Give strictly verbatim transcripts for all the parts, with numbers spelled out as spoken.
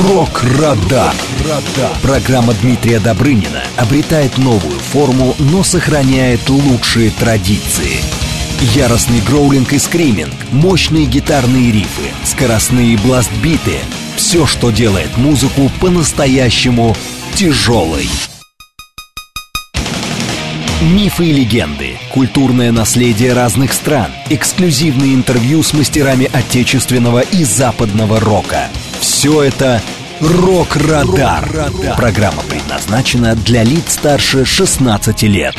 Рок-Радар. Программа Дмитрия Добрынина обретает новую форму, но сохраняет лучшие традиции. Яростный гроулинг и скриминг, мощные гитарные рифы, скоростные бластбиты — все, что делает музыку по-настоящему тяжелой. Мифы и легенды, культурное наследие разных стран, эксклюзивные интервью с мастерами отечественного и западного рока. Все это «Рок-Радар». Программа предназначена для лиц старше шестнадцати лет.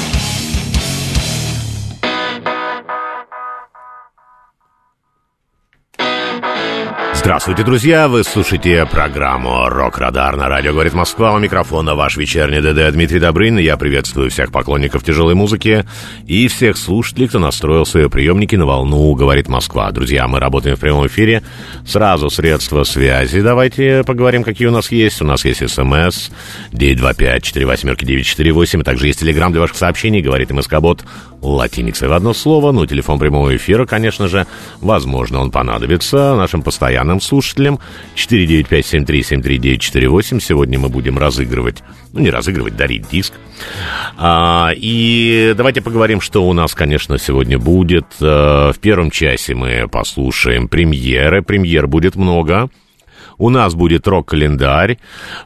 Здравствуйте, друзья! Вы слушаете программу «Рок-Радар» на радио «Говорит Москва». У микрофона ваш вечерний ДД Дмитрий Добрынин. Я приветствую всех поклонников тяжелой музыки и всех слушателей, кто настроил свои приемники на волну «Говорит Москва». Друзья, мы работаем в прямом эфире. Сразу средства связи. Давайте поговорим, какие у нас есть. У нас есть СМС девять два пять четыре восемь девять четыре восемь. Также есть телеграм для ваших сообщений. Говорит МСК-бот латиницей в одно слово. Ну, телефон прямого эфира, конечно же. Возможно, он понадобится нашим постоянным слушателям. четыре девять пять семь три семь три девять четыре восемь. Сегодня мы будем разыгрывать, ну не разыгрывать, дарить диск. А, и давайте поговорим, что у нас, конечно, сегодня будет. А, в первом часе мы послушаем премьеры. Премьер будет много. У нас будет рок-календарь.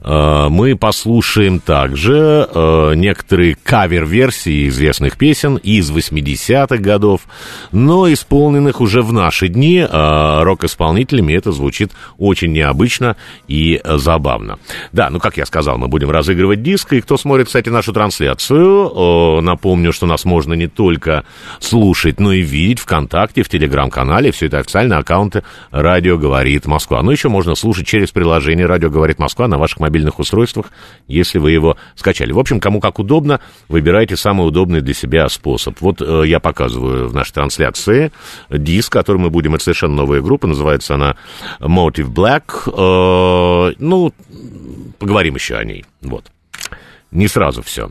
Мы послушаем также некоторые кавер-версии известных песен из восьмидесятых годов, но исполненных уже в наши дни рок-исполнителями. Это звучит очень необычно и забавно. Да, ну, как я сказал, мы будем разыгрывать диск. И кто смотрит, кстати, нашу трансляцию, напомню, что нас можно не только слушать, но и видеть ВКонтакте, в Телеграм-канале. Все это официальные аккаунты «Радио говорит Москва». Но еще можно слушать через приложение «Радио говорит Москва» на ваших мобильных устройствах, если вы его скачали. В общем, кому как удобно, выбирайте самый удобный для себя способ. Вот э, я показываю в нашей трансляции диск, который мы будем... Это совершенно новая группа, называется она Motive Black. Э, ну, поговорим еще о ней. Вот. Не сразу все.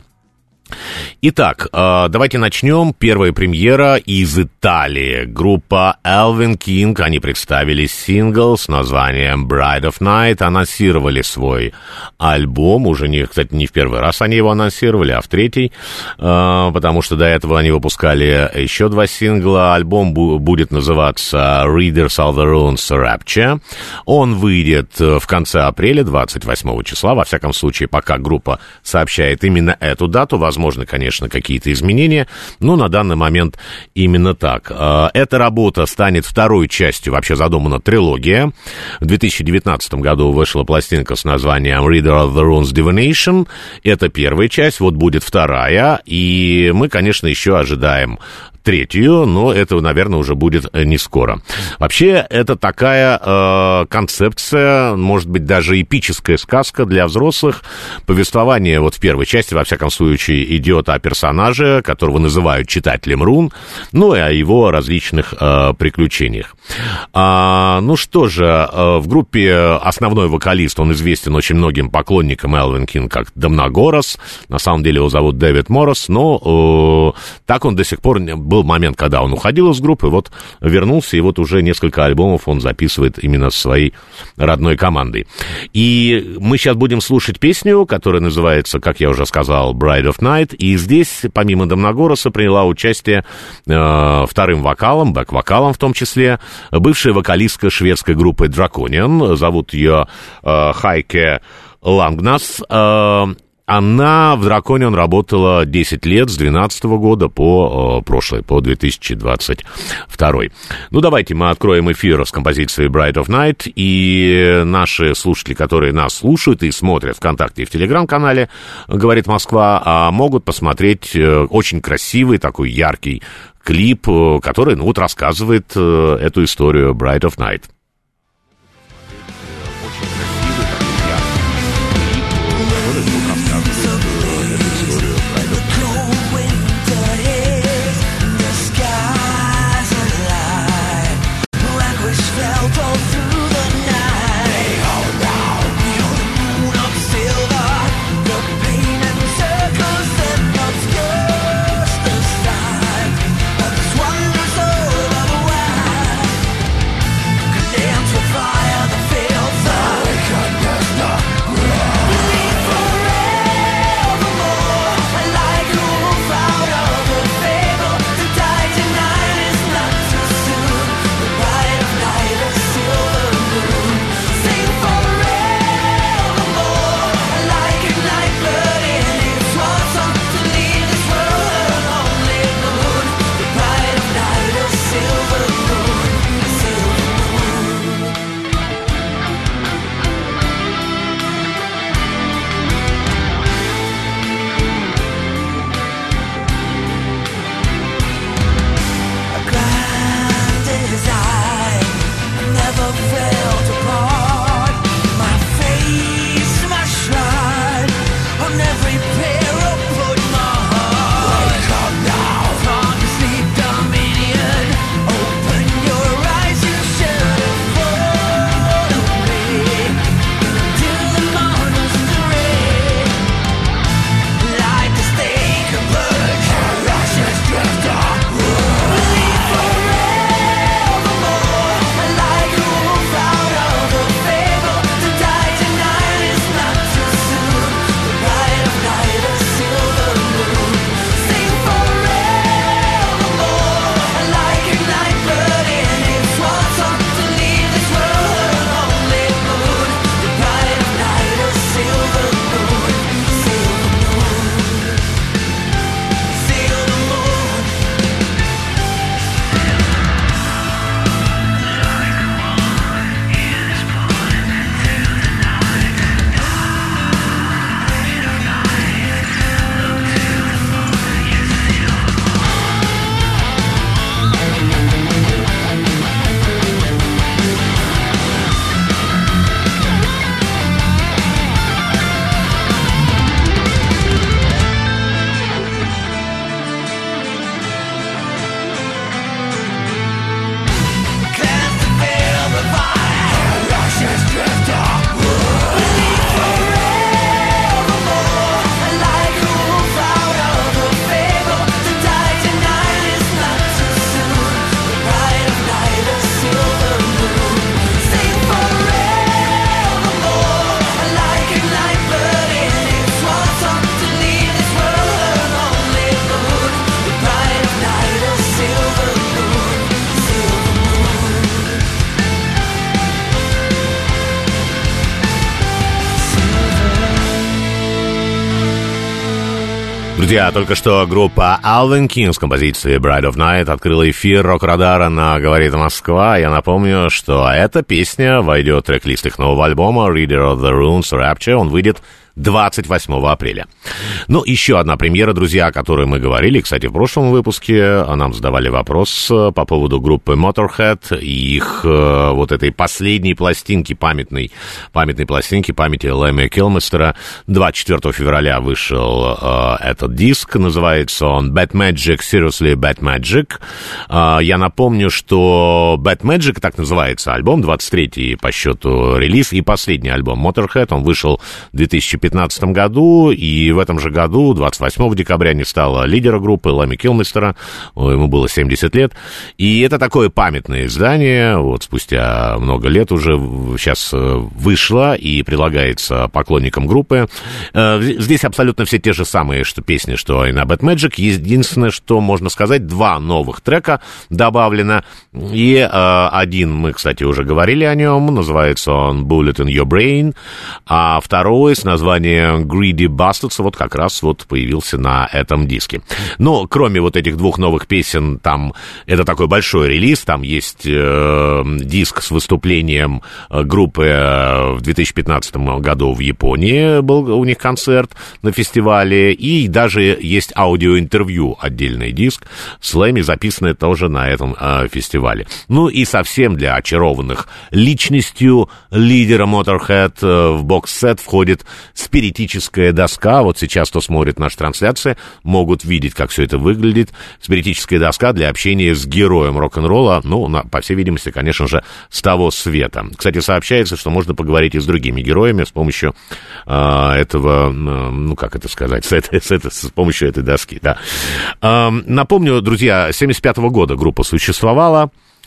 Итак, давайте начнем. Первая премьера из Италии. Группа Elven King. Они представили сингл с названием Bride of Night. Анонсировали свой альбом. Уже, не, кстати, не в первый раз они его анонсировали, а в третий. Потому что до этого они выпускали еще два сингла. Альбом будет называться Readers of the Runes Rapture. Он выйдет в конце апреля, двадцать восьмого числа. Во всяком случае, пока группа сообщает именно эту дату. Возможно, Возможно, конечно, какие-то изменения, но на данный момент именно так. Эта работа станет второй частью, вообще задумана трилогия. В две тысячи девятнадцатом году вышла пластинка с названием Reader of the Runes Divination. Это первая часть, вот будет вторая, и мы, конечно, еще ожидаем третью, но это, наверное, уже будет не скоро. Вообще, это такая э, концепция, может быть, даже эпическая сказка для взрослых. Повествование вот в первой части, во всяком случае, идет о персонаже, которого называют читателем рун, ну и о его различных э, приключениях. А, ну что же, э, в группе основной вокалист, он известен очень многим поклонникам Elven King как Домнагорос. На самом деле его зовут Дэвид Моррис, но э, так он до сих пор... Был момент, когда он уходил из группы, вот вернулся, и вот уже несколько альбомов он записывает именно с своей родной командой. И мы сейчас будем слушать песню, которая называется, как я уже сказал, Bride of Night, и здесь, помимо Домнагороса, приняла участие э, вторым вокалом, бэк-вокалом в том числе, бывшая вокалистка шведской группы Draconian, зовут ее э, Хайке Лангнас. э, Она в Draconian работала десять лет, с двенадцатого года по э, прошлый, по две тысячи двадцать второй. Ну, давайте мы откроем эфир с композицией Bride of Night, и наши слушатели, которые нас слушают и смотрят ВКонтакте и в Телеграм-канале «Говорит Москва», могут посмотреть э, очень красивый, такой яркий клип, э, который, ну, вот рассказывает э, эту историю Bride of Night. Connect Друзья, только что группа Alvin King с композицией Bride of Night открыла эфир Рок-Радара на «Говорит Москва». Я напомню, что эта песня войдет в трек-лист их нового альбома Reader of the Runes Rapture. Он выйдет двадцать восьмого апреля. Ну, еще одна премьера, друзья, о которой мы говорили. Кстати, в прошлом выпуске нам задавали вопрос по поводу группы Motorhead и их э, вот этой последней пластинки, памятной, памятной пластинки памяти Лэмми Килмистера. двадцать четвёртого февраля вышел э, этот диск. Называется он Bad Magic, Seriously Bad Magic. Э, я напомню, что Bad Magic, так называется альбом, двадцать третий по счету релиз и последний альбом Motorhead. Он вышел в две тысячи пятнадцатом году, и в этом же году, двадцать восьмого декабря, не стало лидера группы Лэмми Килмистера, ему было семьдесят лет, и это такое памятное издание, вот спустя много лет уже сейчас вышло и предлагается поклонникам группы. Здесь абсолютно все те же самые что песни, что и на Bad Magic, единственное, что можно сказать, два новых трека добавлено, и э, один, мы, кстати, уже говорили о нем, называется он Bullet in Your Brain, а второй с названием Greedy Bastards вот как раз вот появился на этом диске. Но кроме вот этих двух новых песен, там это такой большой релиз, там есть э, диск с выступлением группы в две тысячи пятнадцатом году в Японии, был у них концерт на фестивале, и даже есть аудиоинтервью, отдельный диск с Лэмми, записанное тоже на этом э, фестивале. Ну и совсем для очарованных личностью лидера Motorhead э, в бокс-сет входит спиритическая доска. Вот сейчас, кто смотрит наши трансляции, могут видеть, как все это выглядит. Спиритическая доска для общения с героем рок-н-ролла, ну, на, по всей видимости, конечно же, с того света. Кстати, сообщается, что можно поговорить и с другими героями с помощью э, этого, э, ну, как это сказать, с, этой, с, этой, с помощью этой доски, да. Э, напомню, друзья, семьдесят пятого года группа существовала.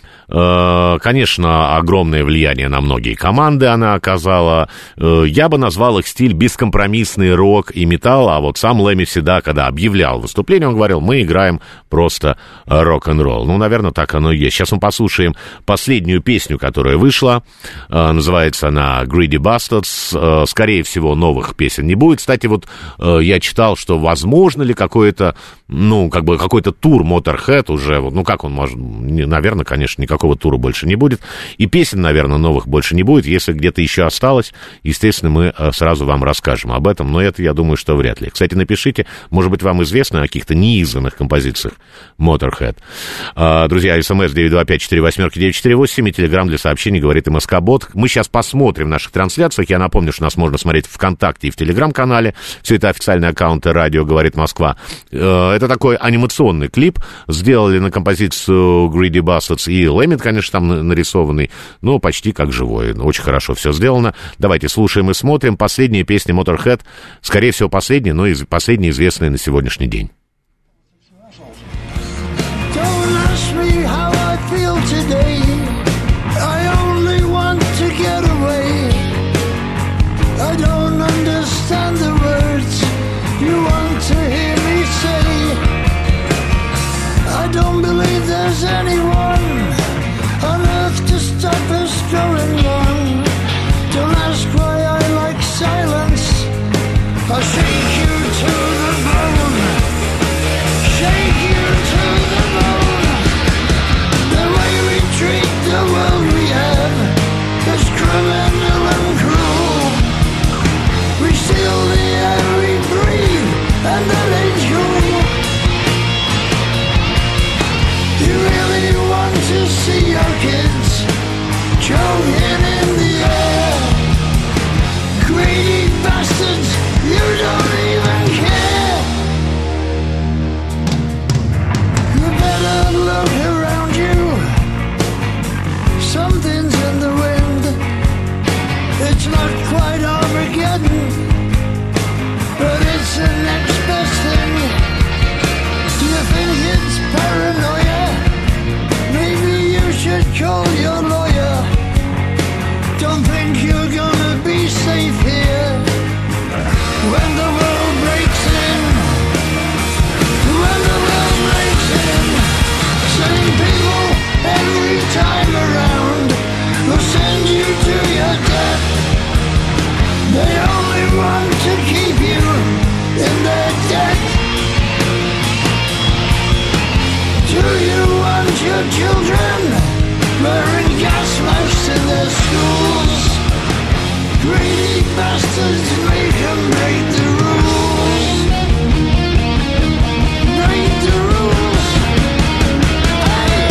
Конечно, огромное влияние на многие команды она оказала. Я бы назвал их стиль бескомпромиссный рок и металл, а вот сам Лэмми всегда, когда объявлял выступление, он говорил, мы играем просто рок-н-ролл. Ну, наверное, так оно и есть. Сейчас мы послушаем последнюю песню, которая вышла. Называется она Greedy Bastards. Скорее всего, новых песен не будет. Кстати, вот я читал, что возможно ли какое-то, ну, как бы какой-то тур Motorhead уже, ну, как он может, наверное, конечно, никакого Никакого тура больше не будет. И песен, наверное, новых больше не будет. Если где-то еще осталось, естественно, мы сразу вам расскажем об этом. Но это, я думаю, что вряд ли. Кстати, напишите, может быть, вам известно о каких-то неизданных композициях Motorhead. Друзья, смс девять два пять четыре восемь девять четыре восемь и телеграм для сообщений говорит МСК-бот. Мы сейчас посмотрим в наших трансляциях. Я напомню, что нас можно смотреть ВКонтакте и в телеграм-канале. Все это официальные аккаунты «Радио говорит Москва». Это такой анимационный клип. Сделали на композицию Greedy Bastards и Лэмми, конечно, там нарисованный, но почти как живой. Очень хорошо все сделано. Давайте слушаем и смотрим. Последняя песня Motorhead, скорее всего, последняя, но и последняя известная на сегодняшний день. I'll shake you to the bone, shake you to the bone. The way we treat the world we have is criminal and cruel. We steal the air we breathe, and that ain't cool. You really want to see your kids choking in the air? Greedy bastards, you don't even care. You better look around you. Something's in the wind. It's not quite Armageddon, but it's the next best thing. Do you think it's paranoia? Maybe you should call your lawyer. Don't think you're gonna be safe here when the world breaks in. When the world breaks in, same people every time around will send you to your death. They only want to keep you in their debt. Greedy bastards make 'em break the rules. Break the rules. Hey!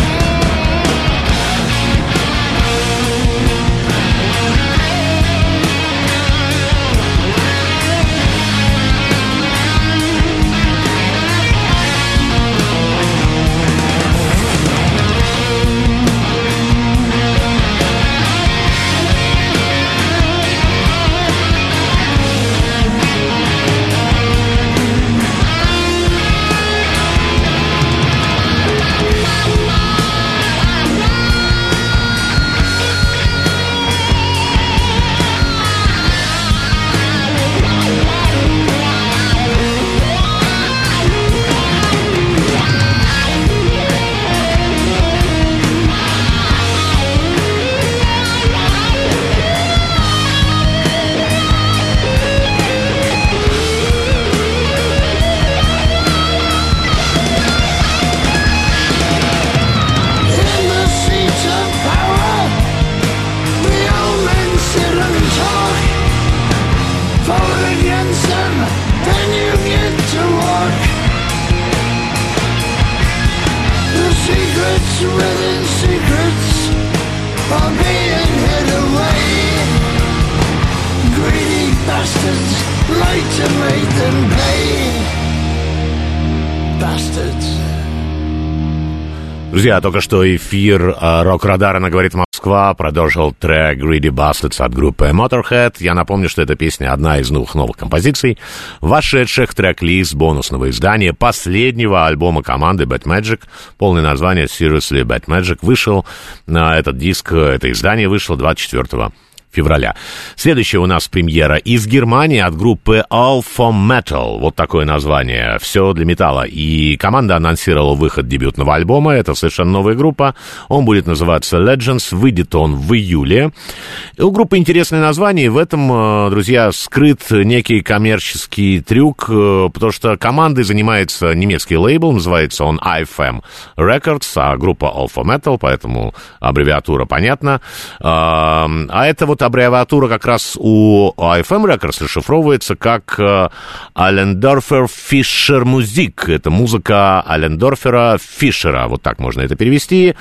Друзья, только что эфир Рок-Радара на «Говорит Москва» продолжил трек «Greedy Bastards» от группы Motorhead. Я напомню, что эта песня одна из двух новых композиций, вошедших в трек-лист бонусного издания последнего альбома команды Bad Magic. Полное название «Seriously Bad Magic». Вышел на этот диск, это издание вышло двадцать четвёртого февраля. Следующая у нас премьера из Германии от группы All for Metal. Вот такое название. Все для металла. И команда анонсировала выход дебютного альбома. Это совершенно новая группа. Он будет называться Legends. Выйдет он в июле. И у группы интересное название. И в этом, друзья, скрыт некий коммерческий трюк, потому что командой занимается немецкий лейбл. Называется он ай эф эм Records, а группа All for Metal, поэтому аббревиатура понятна. А это вот аббревиатура как раз у ай эф эм Records расшифровывается как Allendorfer Fischer Musik. Это музыка Allendorfера Фишера. Вот так можно это перевести.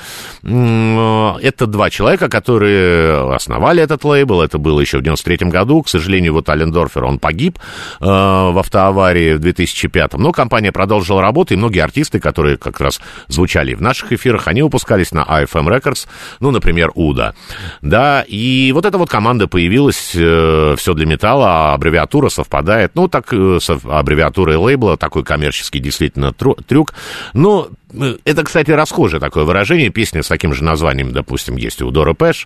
Это два человека, которые основали этот лейбл. Это было еще в девяносто третьем году. К сожалению, вот Allendorfer, он погиб э, в автоаварии в две тысячи пятом. Но компания продолжила работу, и многие артисты, которые как раз звучали в наших эфирах, они выпускались на ай эф эм Records. Ну, например, Уда. Да, и вот эта вот команда появилась, э, все для металла, а аббревиатура совпадает. Ну, так, э, с аббревиатурой лейбла, такой коммерческий действительно трю- трюк. Но это, кстати, расхожее такое выражение. Песня с таким же названием, допустим, есть у Дора Пэш.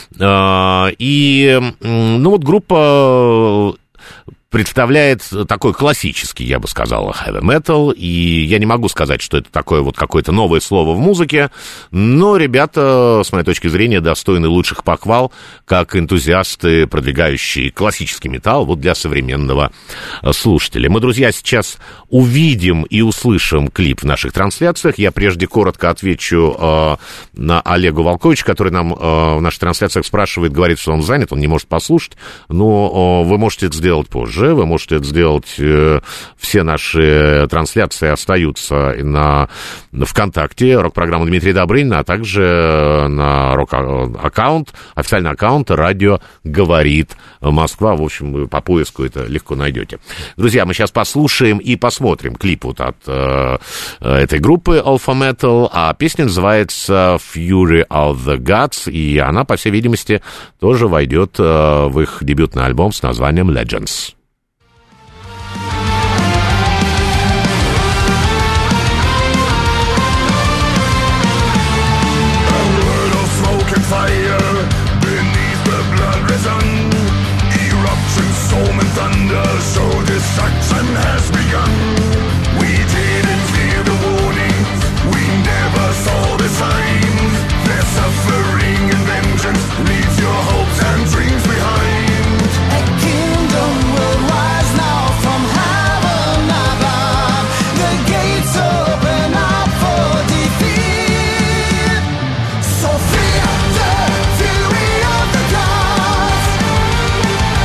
Э, и, ну, вот группа представляет такой классический, я бы сказал, heavy metal, и я не могу сказать, что это такое вот какое-то новое слово в музыке, но ребята, с моей точки зрения, достойны лучших похвал, как энтузиасты, продвигающие классический металл вот для современного слушателя. Мы, друзья, сейчас увидим и услышим клип в наших трансляциях. Я прежде коротко отвечу э, на Олегу Волковичу, который нам э, в наших трансляциях спрашивает, говорит, что он занят, он не может послушать, но э, вы можете это сделать позже. Вы можете это сделать, э, все наши трансляции остаются на, на ВКонтакте, рок-программа Дмитрия Добрынина, а также на рок-аккаунт, официальный аккаунт «Радио говорит Москва». В общем, вы по поиску это легко найдете. Друзья, мы сейчас послушаем и посмотрим клип вот от э, этой группы All for Metal, а песня называется «Fury of the Gods», и она, по всей видимости, тоже войдет э, в их дебютный альбом с названием «Legends». So free up the fury of the gods.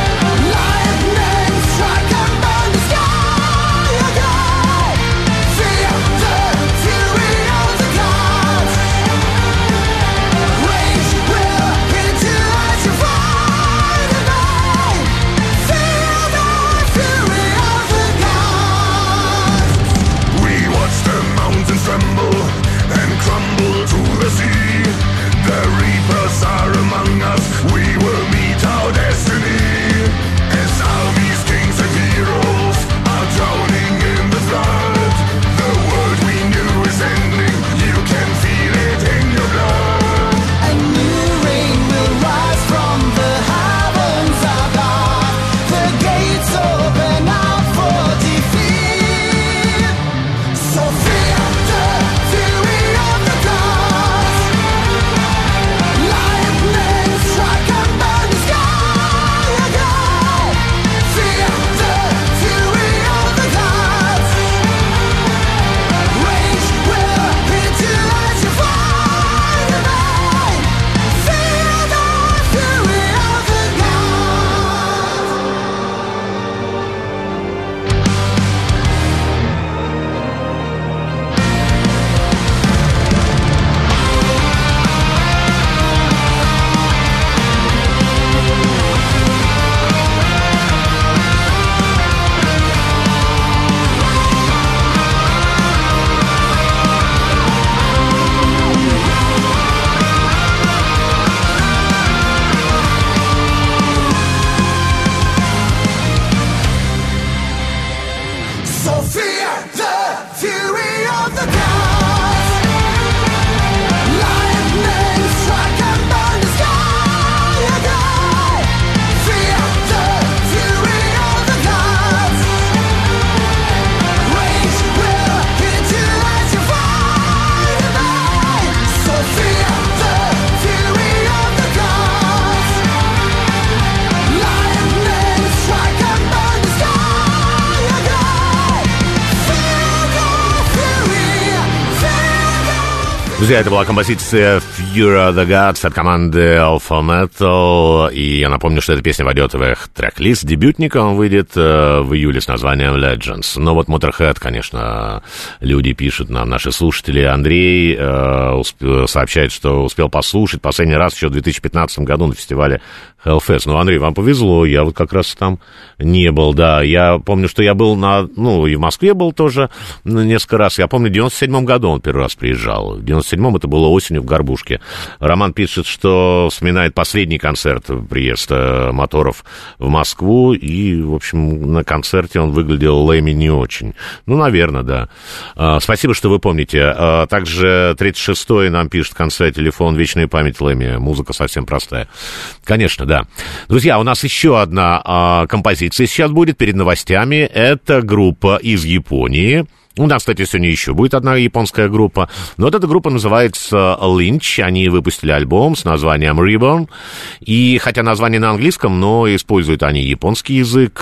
Друзья, это была композиция Fury of the Gods от команды Alpha Metal. И я напомню, что эта песня войдет в их трек-лист дебютника. Он выйдет э, в июле с названием Legends. Но вот Motorhead, конечно, люди пишут нам, наши слушатели. Андрей э, усп- сообщает, что успел послушать последний раз еще в две тысячи пятнадцатом году на фестивале Hellfest. Ну, Андрей, вам повезло, я вот как раз там не был, да. Я помню, что я был на... Ну, и в Москве был тоже несколько раз. Я помню, в девяносто седьмом году он первый раз приезжал. В девяносто седьмом это было осенью в Горбушке. Роман пишет, что вспоминает последний концерт приезда Моторов в Москву, и, в общем, на концерте он выглядел Лэми не очень. Ну, наверное, да. А, спасибо, что вы помните. А, также тридцать шестой нам пишет в конце телефон «Вечная память Лэми». Музыка совсем простая. Конечно, да. Друзья, у нас еще одна а, композиция сейчас будет перед новостями. Это группа из Японии. У нас, кстати, сегодня еще будет одна японская группа. Но вот эта группа называется Lynch. Они выпустили альбом с названием Reborn. И хотя название на английском, но используют они японский язык.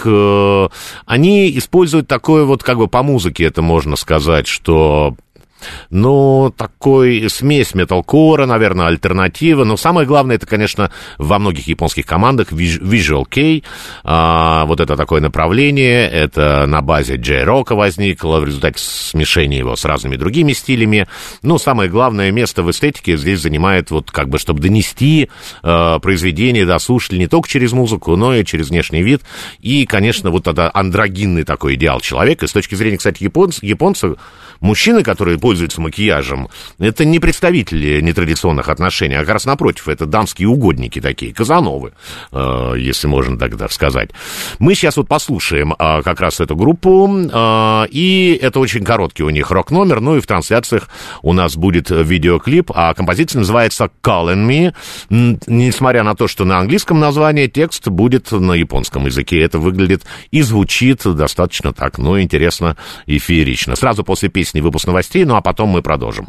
Они используют такое вот, как бы по музыке это можно сказать, что... Ну, такой смесь металкора, наверное, альтернатива. Но самое главное, это, конечно, во многих японских командах Visual Kei. А, вот это такое направление. Это на базе джей-рока возникло в результате смешения его с разными другими стилями. Но самое главное место в эстетике здесь занимает, вот как бы, чтобы донести э, произведение до слушателей не только через музыку, но и через внешний вид. И, конечно, вот это андрогинный такой идеал человека. И с точки зрения, кстати, японцев, японцев мужчины, которые пользуются макияжем, это не представители нетрадиционных отношений, а как раз напротив, это дамские угодники такие, казановы, э, если можно тогда сказать. Мы сейчас вот послушаем э, как раз эту группу, э, и это очень короткий у них рок-номер, ну и в трансляциях у нас будет видеоклип, а композиция называется «Calling Me». Н- несмотря на то, что на английском названии, текст будет на японском языке. Это выглядит и звучит достаточно так, ну, интересно и феерично. Сразу после песни выпуск новостей, ну а потом мы продолжим.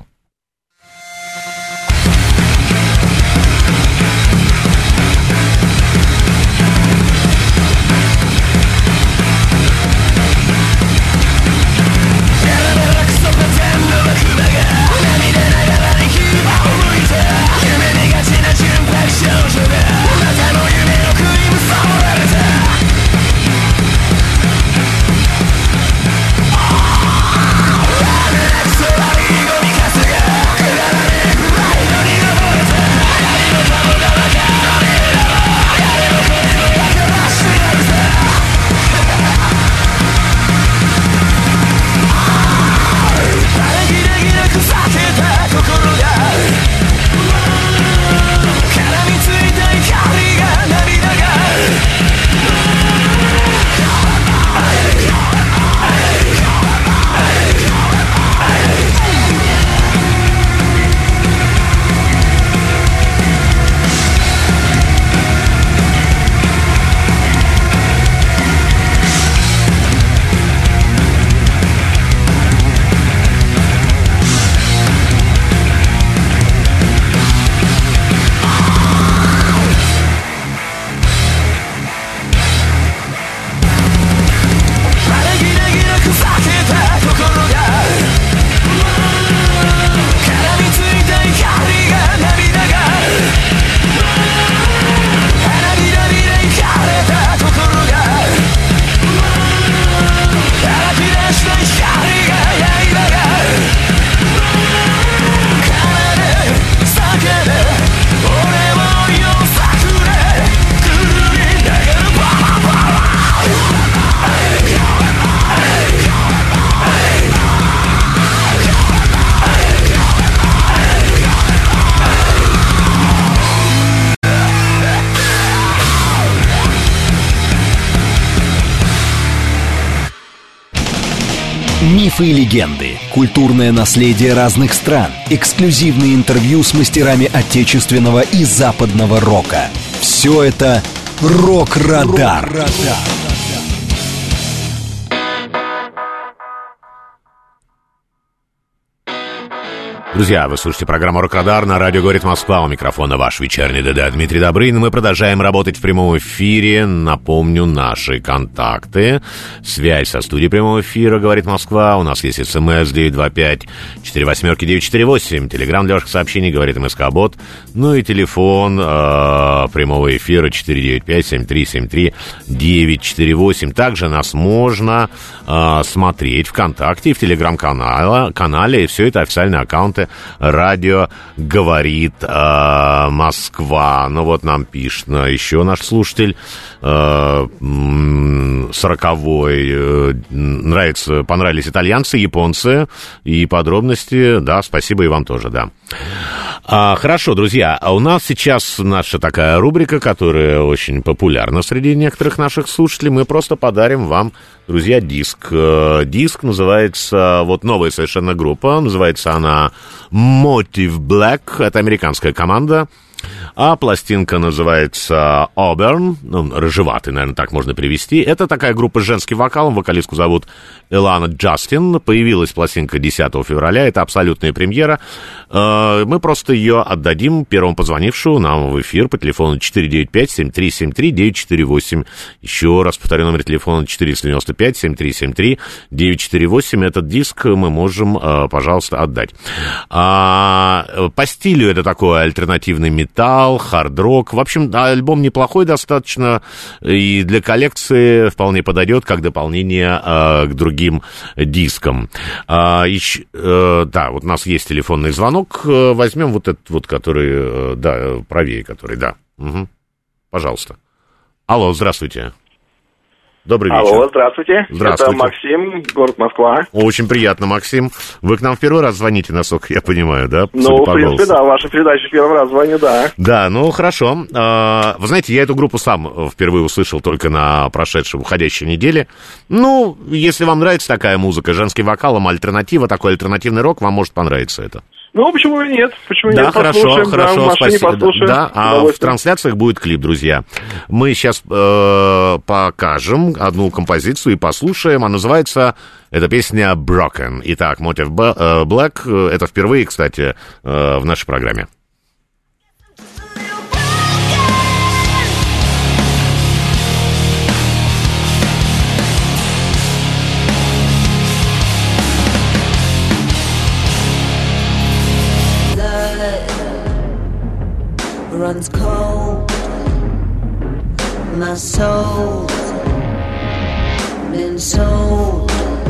Мифы и легенды, культурное наследие разных стран, эксклюзивные интервью с мастерами отечественного и западного рока. Все это «Рок-Радар». Рок-Радар. Друзья, вы слушаете программу «Рок-Радар» на радио «Говорит Москва». У микрофона ваш вечерний ДД Дмитрий Добрынин. Мы продолжаем работать в прямом эфире. Напомню, наши контакты. Связь со студией прямого эфира «Говорит Москва». У нас есть смс девять два пять четыре восемь девять четыре восемь. Телеграм для ваших сообщений «Говорит МСК-бот». Ну и телефон э, прямого эфира четыре девять пять семь три семь три девять четыре восемь. Также нас можно э, смотреть ВКонтакте и в Телеграм-канале. Канале, и все это официальные аккаунты радио «Говорит э, Москва». Ну вот нам пишет ну, еще наш слушатель э, сороковой. Э, нравится, понравились итальянцы, японцы и подробности. Да, спасибо и вам тоже, да. А, хорошо, друзья, а у нас сейчас наша такая рубрика, которая очень популярна среди некоторых наших слушателей. Мы просто подарим вам, друзья, диск. Диск называется, вот новая совершенно группа, называется она Motive Black, это американская команда. А пластинка называется Auburn, ну, рыжеватый, наверное, так можно привести. Это такая группа с женским вокалом, вокалистку зовут Элана Джастин. Появилась пластинка десятого февраля, это абсолютная премьера. Мы просто ее отдадим первому позвонившему нам в эфир по телефону четыре девять пять семь три семь три девять четыре восемь. Еще раз повторю номер телефона четыре девять пять семь три семь три девять четыре восемь. Этот диск мы можем, пожалуйста, отдать. По стилю это такой альтернативный металл, хард-рок. В общем, альбом неплохой достаточно, и для коллекции вполне подойдет как дополнение э, к другим дискам. А, еще, э, да, вот у нас есть телефонный звонок. Возьмем вот этот вот, который, э, да, правее, который, да. Угу. Пожалуйста. Алло, здравствуйте. Добрый вечер. Алло, здравствуйте. Здравствуйте. Это Максим, город Москва. Очень приятно, Максим. Вы к нам в первый раз звоните, насколько я понимаю, да? Ну, в принципе, да, ваша передача первый раз звоню, да. Да, ну, хорошо. Вы знаете, я эту группу сам впервые услышал только на прошедшей, уходящей неделе. Ну, если вам нравится такая музыка, женский вокал, альтернатива, такой альтернативный рок, вам может понравиться это. Ну, почему и нет? Почему да, нет? хорошо, послушаем, хорошо, да, в машине спасибо. послушаем. Да, а в трансляциях будет клип, друзья. Мы сейчас э, покажем одну композицию и послушаем. Она называется, эта песня Broken. Итак, Motive Black, это впервые, кстати, э, в нашей программе. Runs cold, my soul's been sold.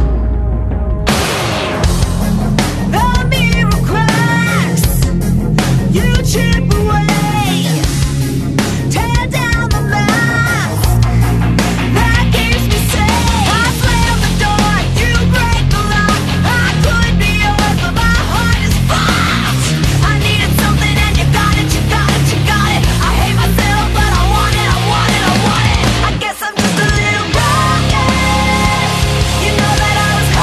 The mirror cracks, you chip away, tear down the mask that keeps me safe. I slam the door, you break the lock. I could be yours, but my heart is fucked. I needed something and you got it, you got it. I hate myself, but I want it, I want it, I want it. I guess I'm just a little broken. You know that I was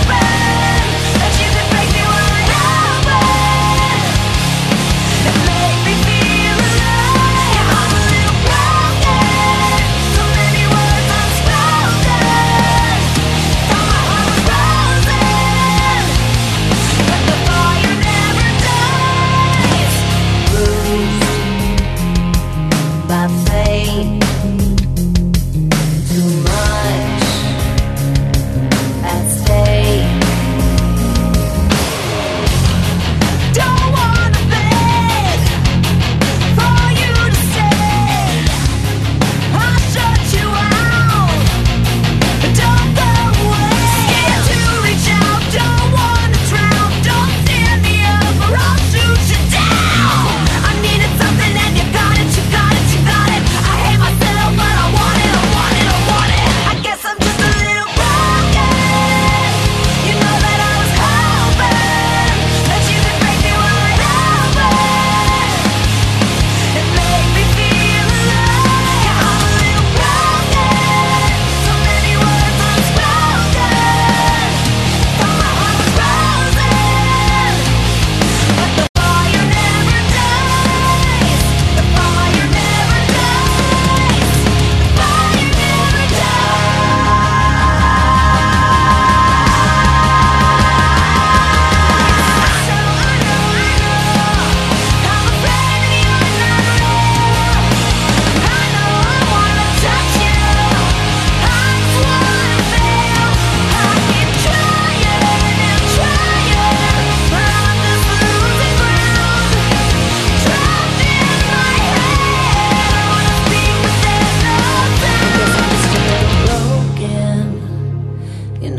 hoping that you could break me wide open and make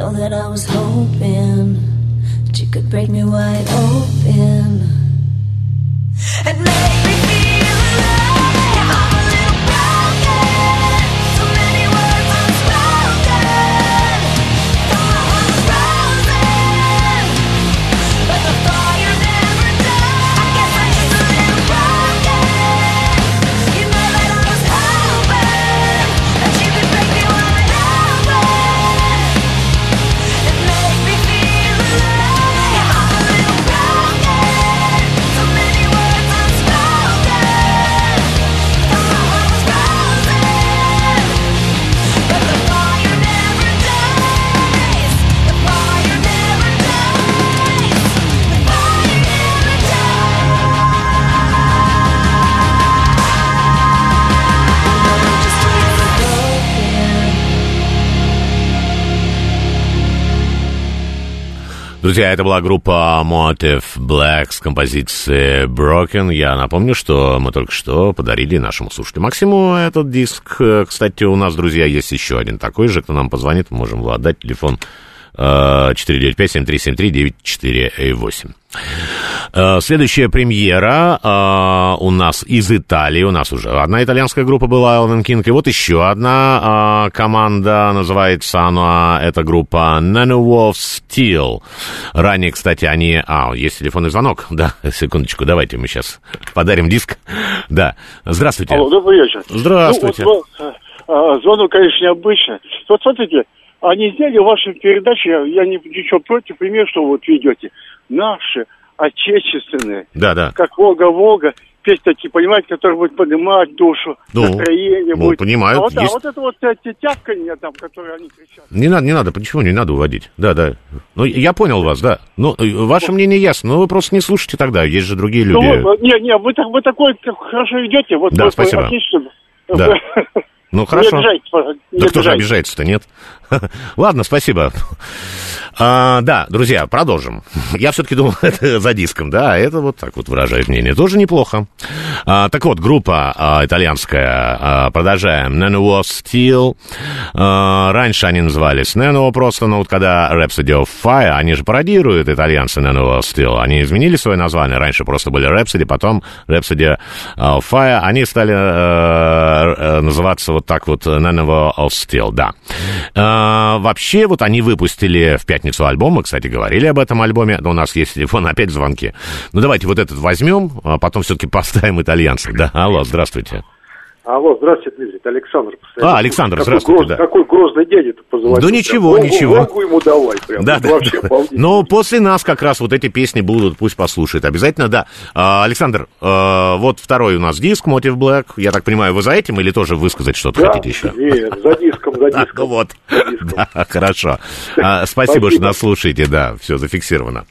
All that I was hoping that you could break me wide open and make me feel alive. I'm a little broken, so many words unspoken. Thought my heart was frozen, but the fire never died. I guess I'm just a little broken. You know that I was hoping that you could break me wide open and make me feel alive. I'm a little broken, so many words unspoken. Thought my heart was frozen, but the fire never dies. The fire never dies. The fire never dies. Just a little broken. Друзья, это была группа Motive Black с композицией Broken. Я напомню, что мы только что подарили нашему слушателю Максиму этот диск. Кстати, у нас, друзья, есть еще один такой же. Кто нам позвонит, мы можем его отдать. Телефон четыре девять пять семь три семь три девять четыре восемь. Следующая премьера э, у нас из Италии. У нас уже одна итальянская группа была, Alvin King. И вот еще одна э, команда, называется она, эта группа Nanowar Steel. Ранее, кстати, они... А, есть телефонный звонок. Да, секундочку, давайте мы сейчас подарим диск. Да, здравствуйте. Алло, добрый вечер. Здравствуйте. Ну, вот, вот, звонок, конечно, необычный. Вот смотрите, они сделали ваши передачи, я не, ничего против, пример, что вот ведете. Наши, отечественные. Да, да. Как Волга-Волга. Песни такие, понимаете, которые будут поднимать душу, Ну, настроение ну, будет. понимаю, А вот, а есть- вот это вот эти тявканье там, которые они кричат. Не надо, не надо, почему не надо уводить? Да, да. Ну, я понял вас, да. Ну, э, ваше мнение ясно, но вы просто не слушайте тогда, есть же другие Ну, люди. вот, не, не, вы, так, вы такой как хорошо идете. Вот, Да, вот, спасибо. отлично. Да. Ну, хорошо. Не обижайтесь, пожалуйста. Не Да кто же обижайтесь. обижается-то, нет? Ладно, спасибо. А, да, друзья, продолжим. Я все-таки думал, это за диском, да, это вот так вот выражает мнение. Тоже неплохо. А, так вот, группа а, итальянская, а, продолжаем. Nanowar Steel. А, раньше они назывались Nanowar просто, но вот когда Rhapsody of Fire, они же пародируют итальянцы Nanowar Steel. Они изменили свое название. Раньше просто были Rhapsody, потом Rhapsody of Fire. Они стали э, э, называться вот так вот Nanowar of Steel, да. А, вообще, вот они выпустили в пятницу альбом, мы, кстати, говорили об этом альбоме, но у нас есть телефон, опять звонки. Ну, давайте вот этот возьмем, а потом все-таки поставим итальянцев. Да, алло, здравствуйте. Алло, здравствуйте, Дмитрий, это Александр. А, Александр, какой здравствуйте, Грозный, да. Какой грозный день это позвонил. Да ничего, Прям, ничего. Волгу ему давай прям. Да, Это да, вообще да. обалдеть. Но после нас как раз вот эти песни будут, пусть послушает. Обязательно, да. А, Александр, а, вот второй у нас диск, Motive Black. Я так понимаю, вы за этим или тоже высказать что-то Да, хотите еще? Нет, за диском, за А, диском. ну вот. За диском. Да, хорошо. А, спасибо, Спасибо. что нас слушаете, да, все зафиксировано.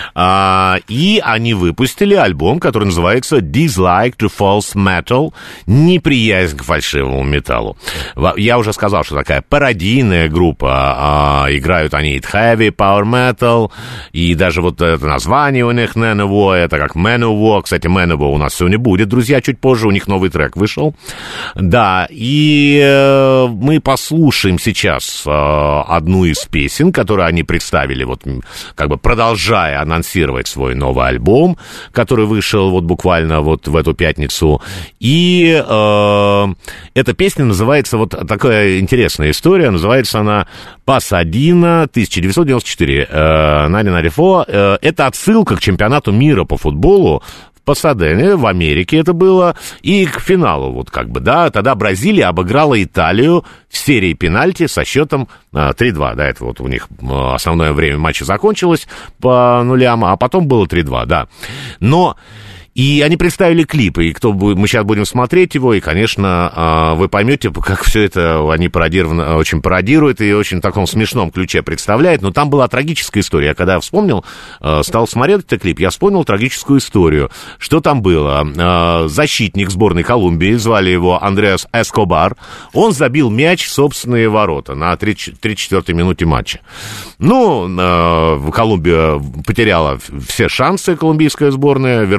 А, и они выпустили альбом, который называется Dislike to False Metal, неприязнь к фальшивому металлу. Во- Я уже сказал, что такая пародийная группа, а, играют они и heavy, power metal, и даже вот это название у них Nanowar, это как Manowar. Кстати, Manowar у нас сегодня будет, друзья, чуть позже, у них новый трек вышел. Да, и э, мы послушаем сейчас э, одну из песен, которую они представили, вот м, как бы продолжая анонсировать свой новый альбом, который вышел вот буквально вот в эту пятницу. И э, эта песня называется, вот такая интересная история, называется она «Пасадина тысяча девятьсот девяносто четыре», э, тысяча девятьсот девяносто четыре. Э, это отсылка к чемпионату мира по футболу в Пасадене, в Америке это было, и к финалу, вот как бы, да, тогда Бразилия обыграла Италию в серии пенальти со счетом э, три-два, да, это вот у них э, основное время матча закончилось по нулям, а потом было три-два, да, но... И они представили клипы, и кто будет, мы сейчас будем смотреть его, и, конечно, вы поймете, как все это они пародировано, очень пародируют и очень в таком смешном ключе представляют. Но там была трагическая история. Я когда вспомнил, стал смотреть этот клип, я вспомнил трагическую историю. Что там было? Защитник сборной Колумбии, звали его Андреас Эскобар, он забил мяч в собственные ворота на тридцать четвёртой минуте матча. Ну, Колумбия потеряла все шансы, колумбийская сборная, вернулась домой.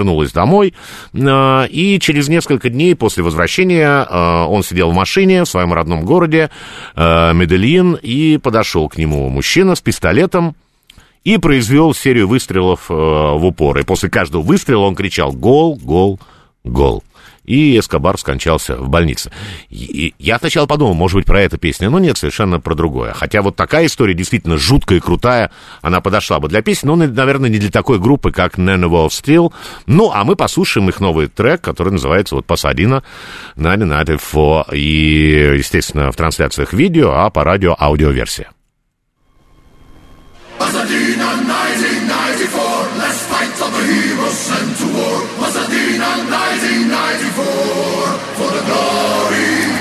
домой, э, и через несколько дней после возвращения э, он сидел в машине в своем родном городе э, Медельин, и подошел к нему мужчина с пистолетом и произвел серию выстрелов э, в упор. И после каждого выстрела он кричал «Гол, гол, гол». И Эскобар скончался в больнице. И я сначала подумал, может быть, про эту песню, но нет, совершенно про другое. Хотя вот такая история действительно жуткая и крутая, она подошла бы для песни, но, наверное, не для такой группы, как Nano of Steel. Ну, а мы послушаем их новый трек, который называется вот «Pasadena девяносто четыре». И, естественно, в трансляциях видео, а по радио аудиоверсия. Pasadena nineteen ninety-four, let's fight for the heroes sent to war. Pasadena nineteen ninety-four, for the glory.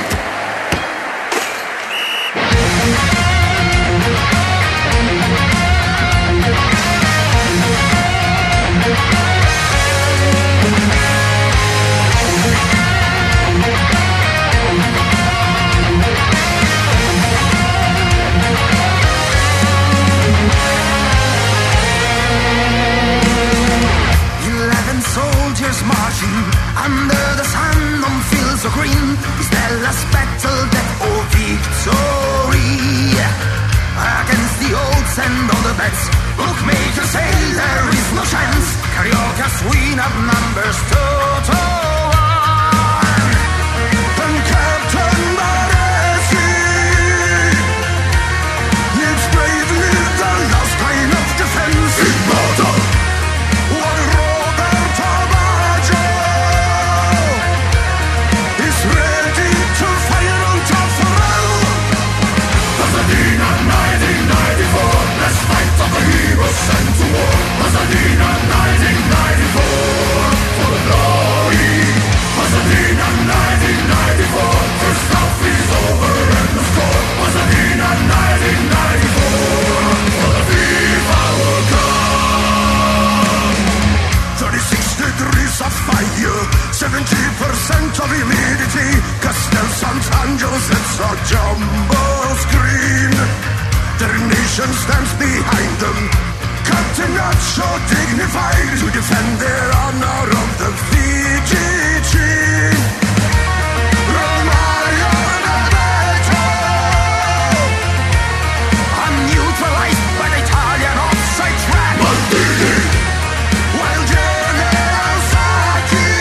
Soldiers marching under the sun on fields of green. Is their last battle, death or victory? Against the odds and all the bets, bookmakers say there is no chance. Carioca's win of numbers two to one. And Captain Baresi leads bravely the last line of defense. Immortal. Sent to war, Pasadena nineteen ninety-four, for the glory. Pasadena nineteen ninety-four, first half is over and the score. Pasadena nineteen ninety-four, for the FIFA World Cup. thirty-six degrees of fire, seventy percent of humidity. Castel Sant'Angelo sets a jumbo screen. Their nation stands behind them. Captain not so dignified to defend their honor of the Fiji. Romario Bebeto, unneutralized by the Italian offside trap. Maldini, while General Sacchi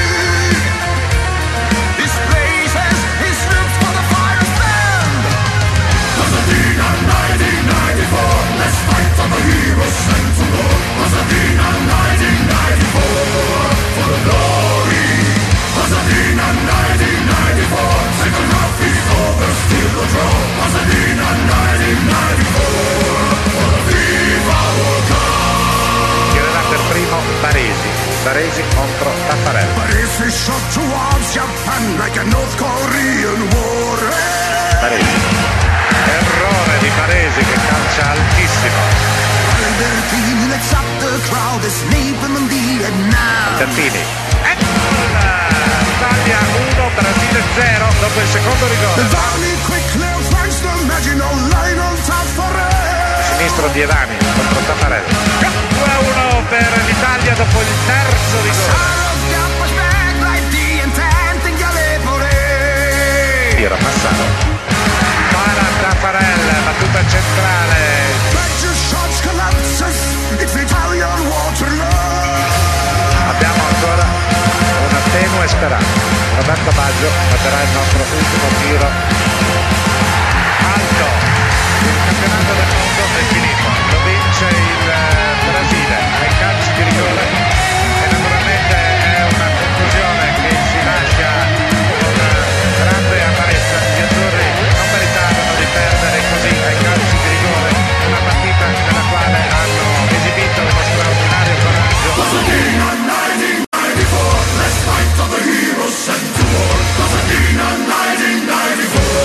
displaces his troops for the fire stand. Pasadena nineteen ninety-four, let's fight for the heroes sent to war. Pasadena nineteen ninety-four, for the glory. Pasadena nineteen ninety-four, second half is over, still the draw. Pasadena nineteen ninety-four, for the FIFA World Cup. Tirerà per primo Baresi. Baresi contro Taffarelli. Baresi shot towards Japan like a North Korean war. Baresi. Errore di Baresi che calcia altissimo. Albertini, let's up the crowd, it's Napoli and Vietnam. Albertini. Eccola! Italia uno, Brasile zero dopo il secondo rigore. Valley quickly finds the marginal line on Taffarelli. Sinistro Dievani contro Taffarelli. due a uno per l'Italia dopo il terzo rigore. Tiro Massaro. Para Taffarelli, battuta centrale. Abbiamo ancora una tenue speranza. Roberto Baggio batterà il nostro ultimo tiro alto. Il campionato del mondo è finito, lo vince il Brasile ai calci di rigore e naturalmente è una conclusione che ci lascia con grande amarezza. Gli azzurri non meritavano di perdere così ai calci di rigore una partita nella quale hanno esibito uno straordinario coraggio. Pasadena nineteen ninety-four, let's fight for the heroes sent to war. Pasadena nineteen ninety-four.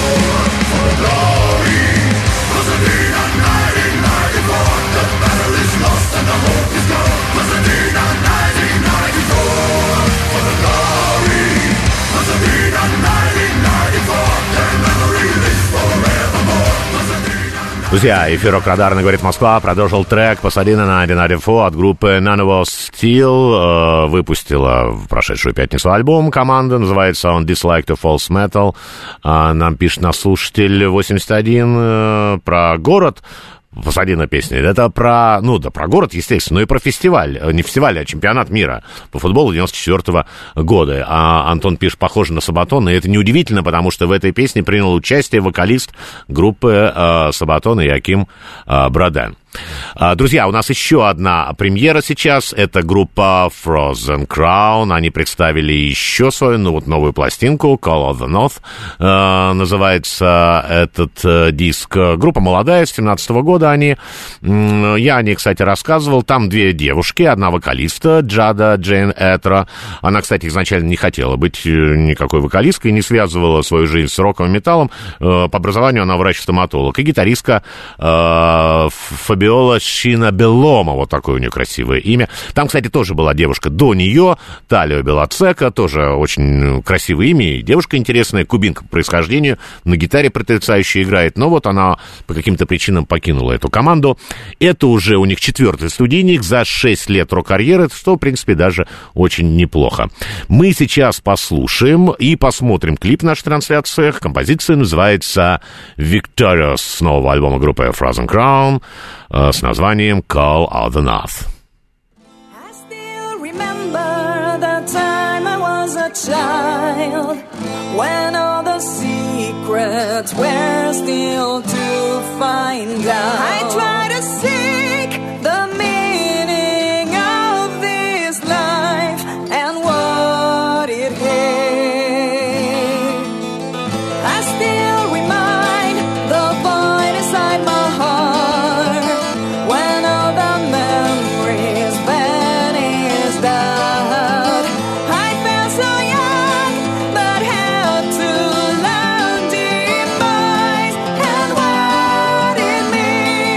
Друзья, эфир «Рок-Радарна», говорит Москва, продолжил трек «Pasadena девяносто девять четыре» от группы None of Us Steel. Выпустила в прошедшую пятницу альбом команда, называется он Dislike to False Metal. Нам пишет наш слушатель восемьдесят один про город. Пасадена песня. Это про, ну да, про город, естественно, но и про фестиваль. Не фестиваль, а чемпионат мира по футболу девяносто четвёртого года. А Антон пишет, похоже на Сабатон, и это неудивительно, потому что в этой песне принял участие вокалист группы э, Сабатон Иоаким э, Бродан. Друзья, у нас еще одна премьера сейчас. Это группа Frozen Crown. Они представили еще свою, ну вот, новую пластинку Call of the North. Э, называется этот э, диск. Группа молодая, с семнадцатого года они. Я о ней, кстати, рассказывал. Там две девушки, одна вокалиста, Джада Джейн Этро. Она, кстати, изначально не хотела быть никакой вокалисткой, не связывала свою жизнь с роковым металлом. Э, по образованию она врач-стоматолог. И гитаристка э, Фаби Виола Шинабеллома, вот такое у нее красивое имя. Там, кстати, тоже была девушка до нее, Талио Белацека, тоже очень красивое имя, и девушка интересная, кубинка по происхождению, на гитаре потрясающе играет, но вот она по каким-то причинам покинула эту команду. Это уже у них четвертый студийник за шесть лет рок-карьеры, что, в принципе, даже очень неплохо. Мы сейчас послушаем и посмотрим клип в наших трансляциях. Композиция называется «Victorious» с нового альбома группы Frozen Crown с названием Call of the North. I still remember the time I was a child, when all the secrets were still to find out. I try to seek the meaning of this life and what it held. I still remind the void inside my heart. Means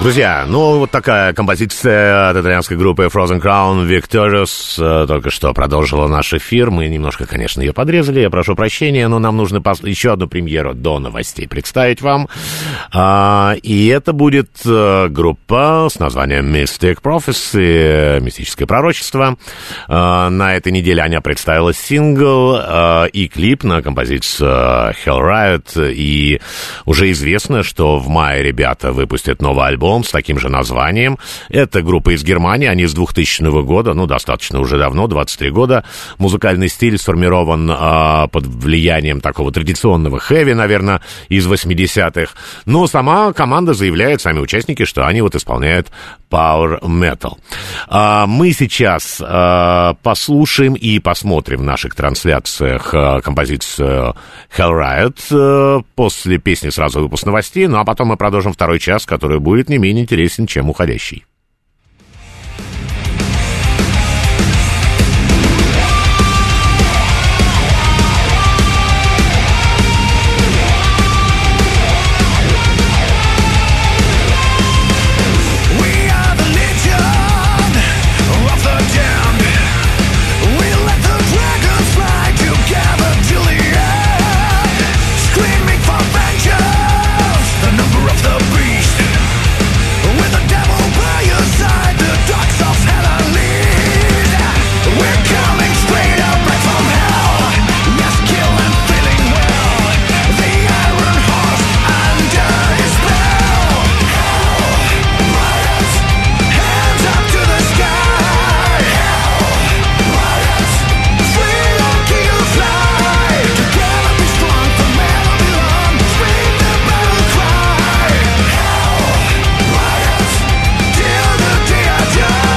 Друзья, ну вот такая композиция от итальянской группы Frozen Crown Victorious э, только что продолжила наш эфир. Мы немножко, конечно, ее подрезали, я прошу прощения, но нам нужно пос- еще одну премьеру до новостей представить вам. А, и это будет э, группа с названием Mystic Prophecy, мистическое пророчество. А, на этой неделе она представила сингл э, и клип на композицию Hell Riot. И уже известно, что в мае ребята выпустят новый альбом с таким же названием. Это группа из Германии, они с двухтысячного года, ну, достаточно уже давно, двадцать три года. Музыкальный стиль сформирован а, под влиянием такого традиционного хэви, наверное, из восьмидесятых. Но сама команда заявляет, сами участники, что они вот исполняют Power Metal. А, мы сейчас а, послушаем и посмотрим в наших трансляциях а, композицию Hell Riot. А, после песни сразу выпуск новостей, ну а потом мы продолжим второй час, который будет не менее интересен, чем уходящий. With the devil by your side, the dark souls hell and lead. We're coming straight up right from hell. Yes, kill and feeling well. The iron horse under his spell. Hell, riders, hands up to the sky. Hell, riders, free like eagle fly. Together be strong, for man will belong. Scream the battle cry. Hell, riders, till the day I die.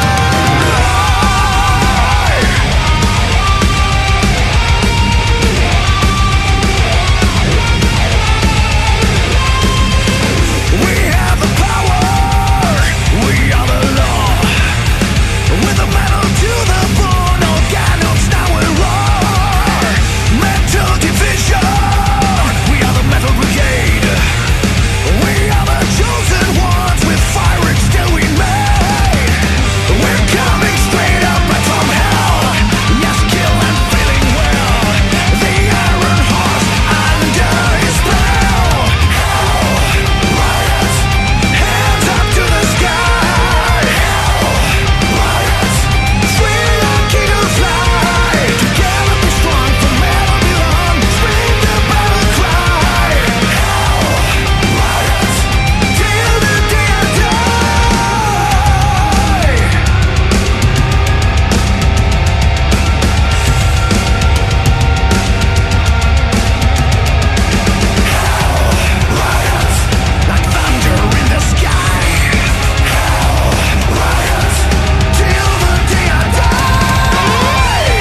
We have the power, we are the law. With the metal to the bone, no cannons now will roar. Mental division, we are the metal brigade. We are the chosen ones, with fire and steel we made. We're coming straight up right from hell. Yes, kill and feeling well. The iron horse under his spell. Hell, riders, hands up to the sky. Hell, riders, free like eagle fly. Together be strong, for man will belong. Scream the battle cry. Hell, riders, till the day I die. Riders, like thunder in the sky. Hell, riders, till the day I die.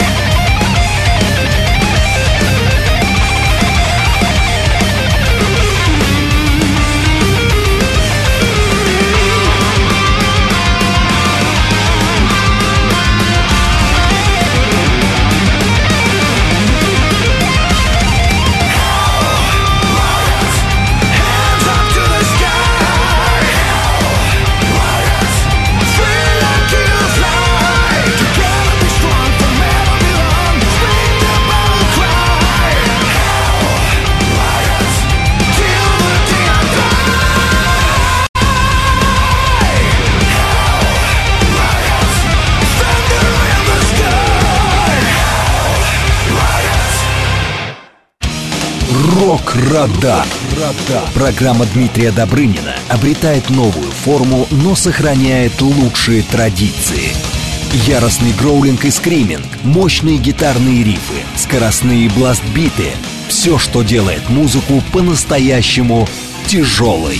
Hands up to the sky. Hell, riders, free like eagle fly. Together be strong, for man will belong. Scream the battle cry. Hell, riders, till the day I die. Hell, riders, thunder in the sky. Hell, riders. Рок-радар. Программа Дмитрия Добрынина обретает новую форму, но сохраняет лучшие традиции. Яростный гроулинг и скриминг, мощные гитарные рифы, скоростные бласт-биты — все, что делает музыку по-настоящему тяжелой.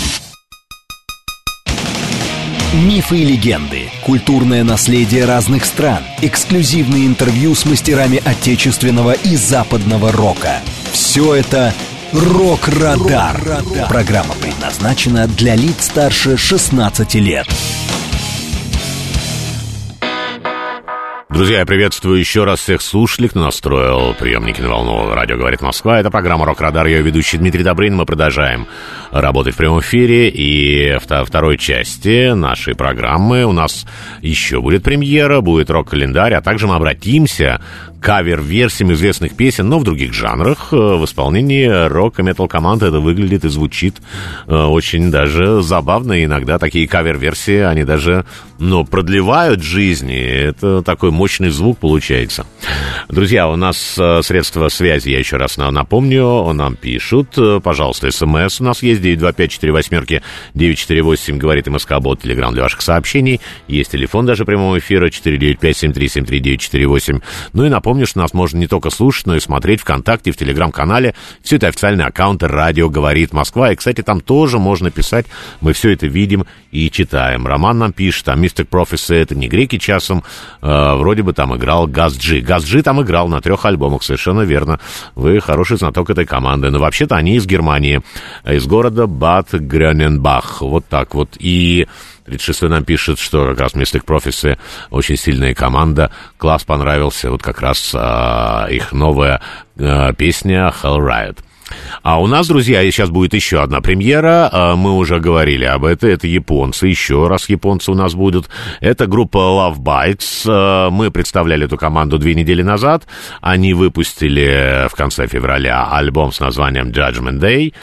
Мифы и легенды, культурное наследие разных стран, эксклюзивные интервью с мастерами отечественного и западного рока. Все это «Рок-радар». Программа предназначена для лиц старше шестнадцати лет. Друзья, я приветствую еще раз всех слушателей, кто настроил приемники на волну. Радио «Говорит Москва». Это программа «Рок-Радар». Я ее ведущий Дмитрий Добрынин. Мы продолжаем работать в прямом эфире. И во второй части нашей программы у нас еще будет премьера, будет рок-календарь, а также мы обратимся к кавер-версиям известных песен, но в других жанрах. В исполнении рок- и метал-команд это выглядит и звучит очень даже забавно. Иногда такие кавер-версии, они даже, ну, продлевают жизни. Это такой мощный звук получается. Друзья, у нас средства связи, я еще раз напомню, нам пишут, пожалуйста, смс у нас есть девять два пять четыре восемь девять четыре восемь, говорит МСК-бот, телеграм для ваших сообщений, есть телефон даже прямого эфира четыре девять пять семь три семь три девять четыре восемь. Ну и напомню, что нас можно не только слушать, но и смотреть ВКонтакте, в телеграм-канале, все это официальные аккаунты «Радио говорит Москва», и, кстати, там тоже можно писать, мы все это видим и читаем. Роман нам пишет, а Mystic Prophecy это не греки часом, э, вроде бы там играл Газ Джи. Газ Джи там играл на трех альбомах, совершенно верно. Вы хороший знаток этой команды. Но вообще-то они из Германии, из города Бад Грёненбах. Вот так вот. И тридцать шестой нам пишет, что как раз Mystic Prophecy очень сильная команда. Класс понравился. Вот как раз а, их новая а, песня Hell Riot. А у нас, друзья, сейчас будет еще одна премьера, мы уже говорили об этом, это японцы, еще раз японцы у нас будут, это группа Love Bites, мы представляли эту команду две недели назад, они выпустили в конце февраля альбом с названием Judgment Day,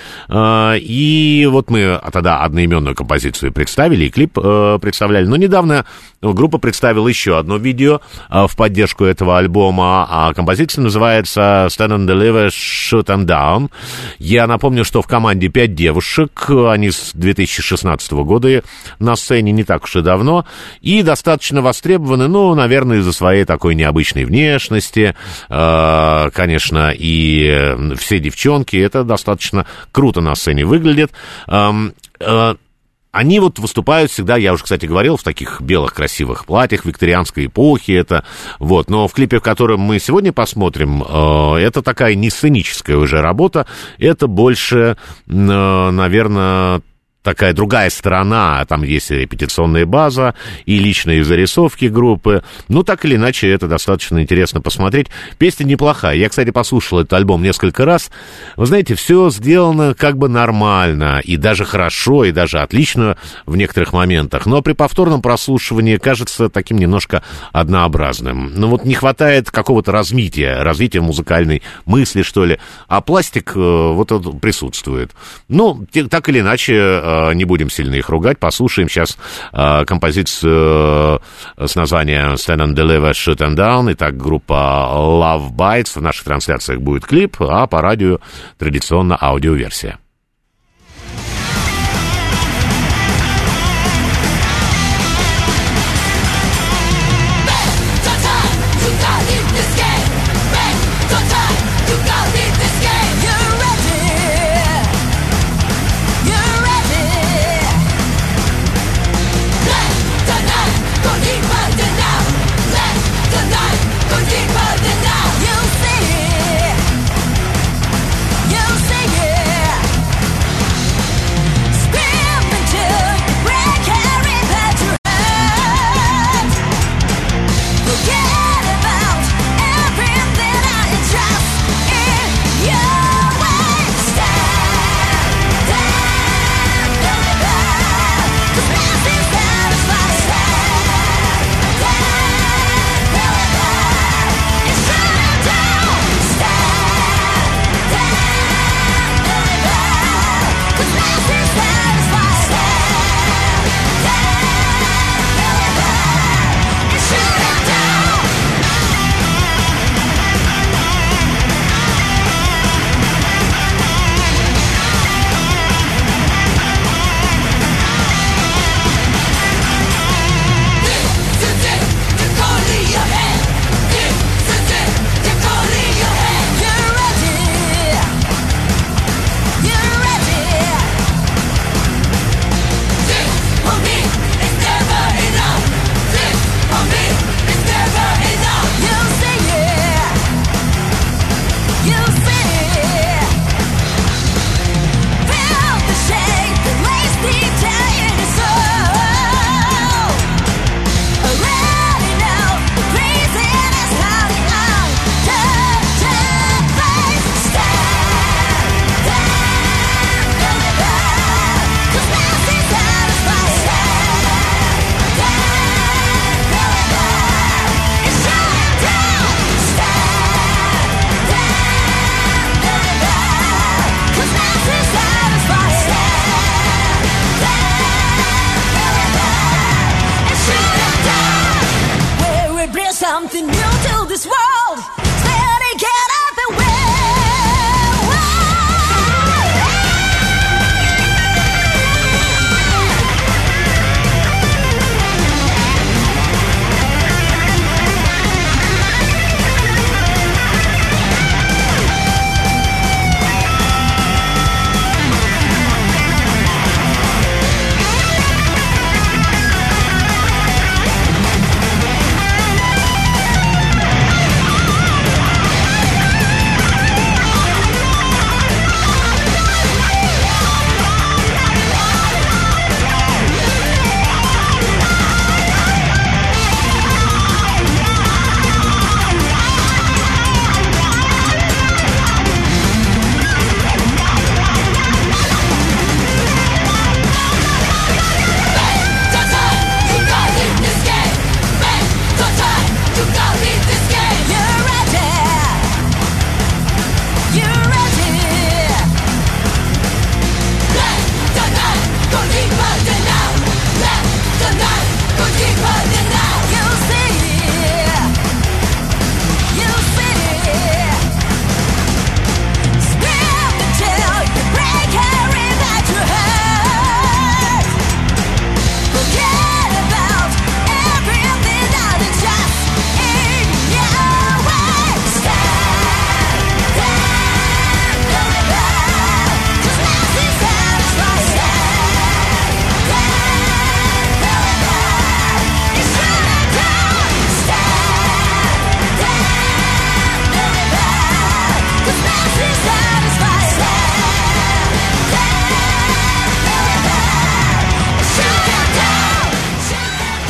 и вот мы тогда одноименную композицию представили, и клип представляли, но недавно группа представила еще одно видео в поддержку этого альбома, а композиция называется Stand and Deliver, Shoot 'em Down. Я напомню, что в команде пять девушек, они с две тысячи шестнадцатого года на сцене не так уж и давно, и достаточно востребованы, ну, наверное, из-за своей такой необычной внешности, э, конечно, и все девчонки, это достаточно круто на сцене выглядит. Э, э, Они вот выступают всегда, я уже, кстати, говорил, в таких белых красивых платьях викторианской эпохи, это, вот, но в клипе, в котором мы сегодня посмотрим, э, это такая не сценическая уже работа, это больше, э, наверное, такая другая сторона, там есть репетиционная база и личные зарисовки группы. Ну, так или иначе, это достаточно интересно посмотреть. Песня неплохая. Я, кстати, послушал этот альбом несколько раз. Вы знаете, все сделано как бы нормально, и даже хорошо, и даже отлично в некоторых моментах. Но при повторном прослушивании кажется таким немножко однообразным. Ну, вот не хватает какого-то развития, развития музыкальной мысли, что ли. А пластик вот он присутствует. Ну, так или иначе, не будем сильно их ругать, послушаем сейчас э, композицию э, с названием Stand and Deliver, Shoot 'em Down. Итак, группа Love Bites. В наших трансляциях будет клип, а по радио традиционно аудиоверсия. You see it, you see it.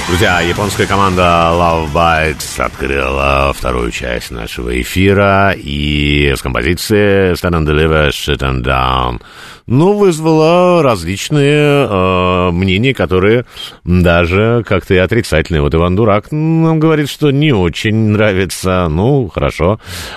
Друзья, японская команда Love Bites открыла вторую часть нашего эфира и с композицией Stand and Deliver, Shut and Down, ну, вызвала различные э, мнения, которые даже как-то и отрицательные. Вот Иван Дурак нам говорит, что не очень нравится. Ну, хорошо.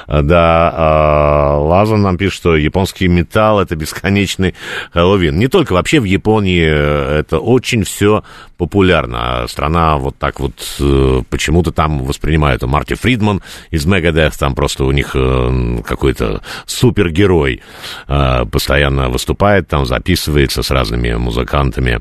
Да, э, Лазан нам пишет, что японский металл — это бесконечный Хэллоуин. Не только, вообще в Японии это очень все популярно. Страна вот так вот э, почему-то там воспринимают. Марти Фридман из Megadeth, там просто у них э, какой-то супергерой э, постоянно выступает, там записывается с разными музыкантами.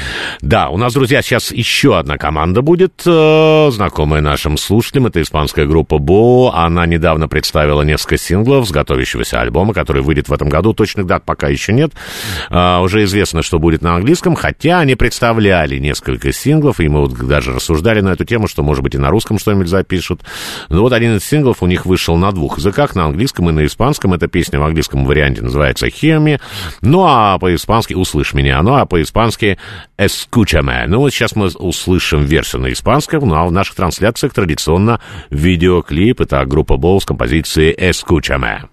Да, у нас, друзья, сейчас еще одна команда будет, э, знакомая нашим слушателям. Это испанская группа Бо. Она недавно представила несколько синглов с готовящегося альбома, который выйдет в этом году. Точных дат пока еще нет. Э, уже известно, что будет на английском, хотя они представляли несколько синглов, и мы вот даже рассуждали на эту тему, что, может быть, и на русском что-нибудь запишут. Но вот один из синглов у них вышел на двух языках, на английском и на испанском. Эта песня в английском варианте называется «Hear Me», ну а по-испански «Услышь меня», ну а по-испански «Escúchame». Ну вот сейчас мы услышим версию на испанском, ну а в наших трансляциях традиционно видеоклип. Это группа Боу с композицией «Escúchame».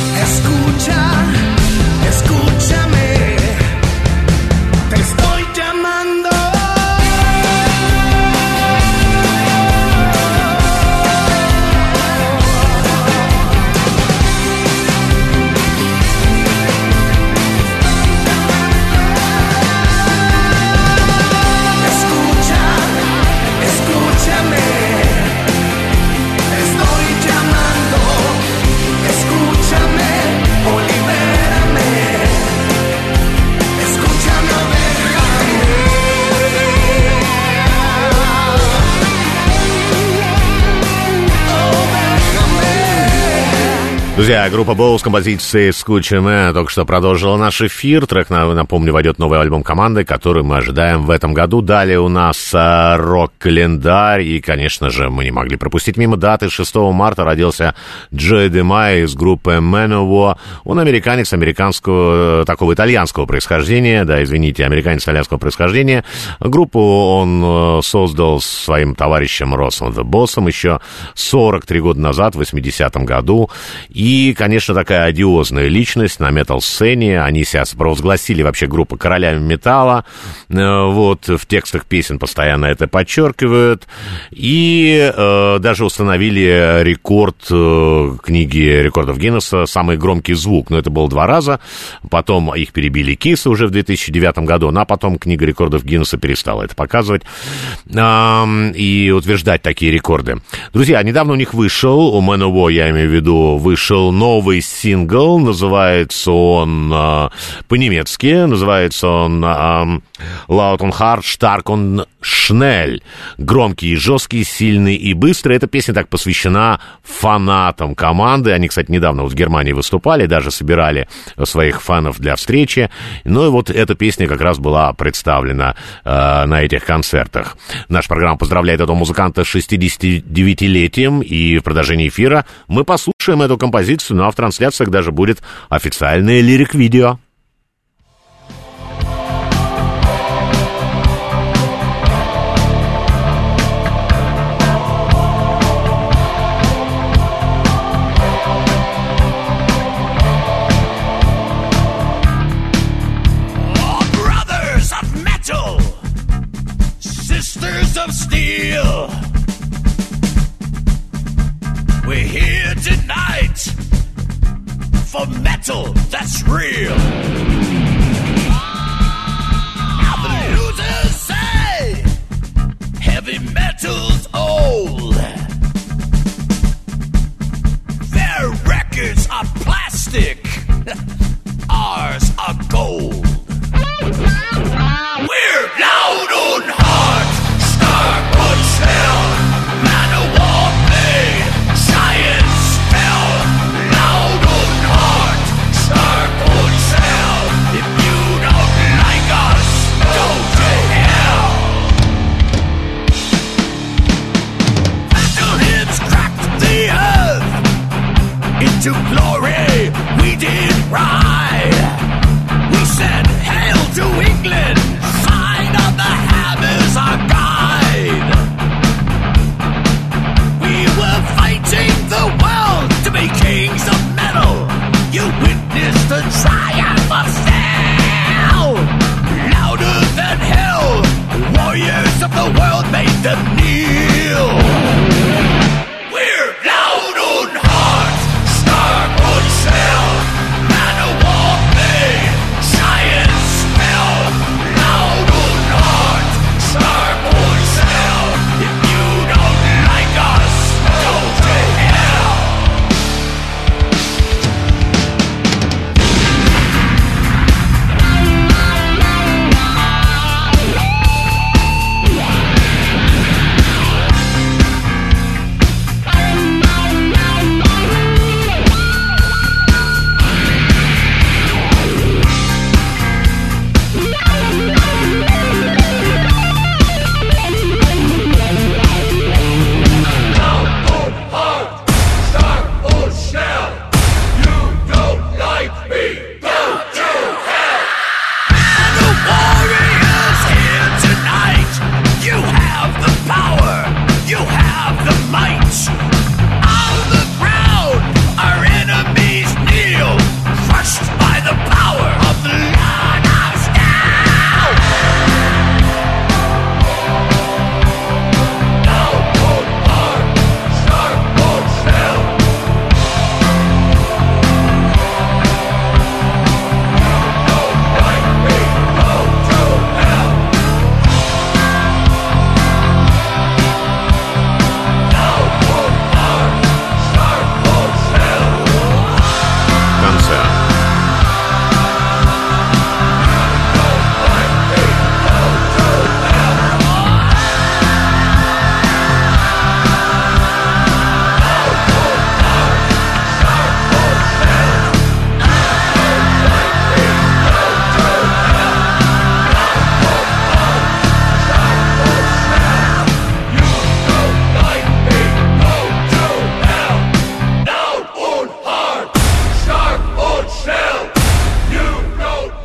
Escucha, escúchame, te estoy llamando. Друзья, группа Боу с композицией «Скучи Мэн» только что продолжила наш эфир. Трек, напомню, войдет новый альбом команды, который мы ожидаем в этом году. Далее у нас а, рок-календарь. И, конечно же, мы не могли пропустить мимо даты. шестого марта родился Джой Демай из группы Manowar. Он американец, американского, такого итальянского происхождения. Да, извините, американец итальянского происхождения. Группу он создал с своим товарищем Россом The Boss'ом еще сорок три года назад, в восьмидесятом году. И И, конечно, такая одиозная личность на метал-сцене. Они себя провозгласили вообще группа королями металла. Вот, в текстах песен постоянно это подчеркивают. И э, даже установили рекорд э, книги рекордов Гиннесса «Самый громкий звук». Но это было два раза. Потом их перебили Кисы уже в две тысячи девятом году. Ну, а потом книга рекордов Гиннесса перестала это показывать э, и утверждать такие рекорды. Друзья, недавно у них вышел, у Manowar, я имею в виду, вышел новый сингл, называется он э, по-немецки, называется он э, Laut und hart, stark und schnell. Громкий и жесткий, сильный и быстрый. Эта песня так посвящена фанатам команды. Они, кстати, недавно вот в Германии выступали, даже собирали своих фанов для встречи. Ну и вот эта песня как раз была представлена э, на этих концертах. Наша программа поздравляет этого музыканта с шестидесятидевятилетием, и в продолжении эфира мы послушаем эту композицию. Ну а в трансляциях даже будет официальное лирик-видео. We're here tonight for metal that's real. Now the losers say heavy metal's old. Their records are plastic, ours are gold. We're loud and hard, stark and schnell. Manowar made science spell. Loud and hard, stark and schnell.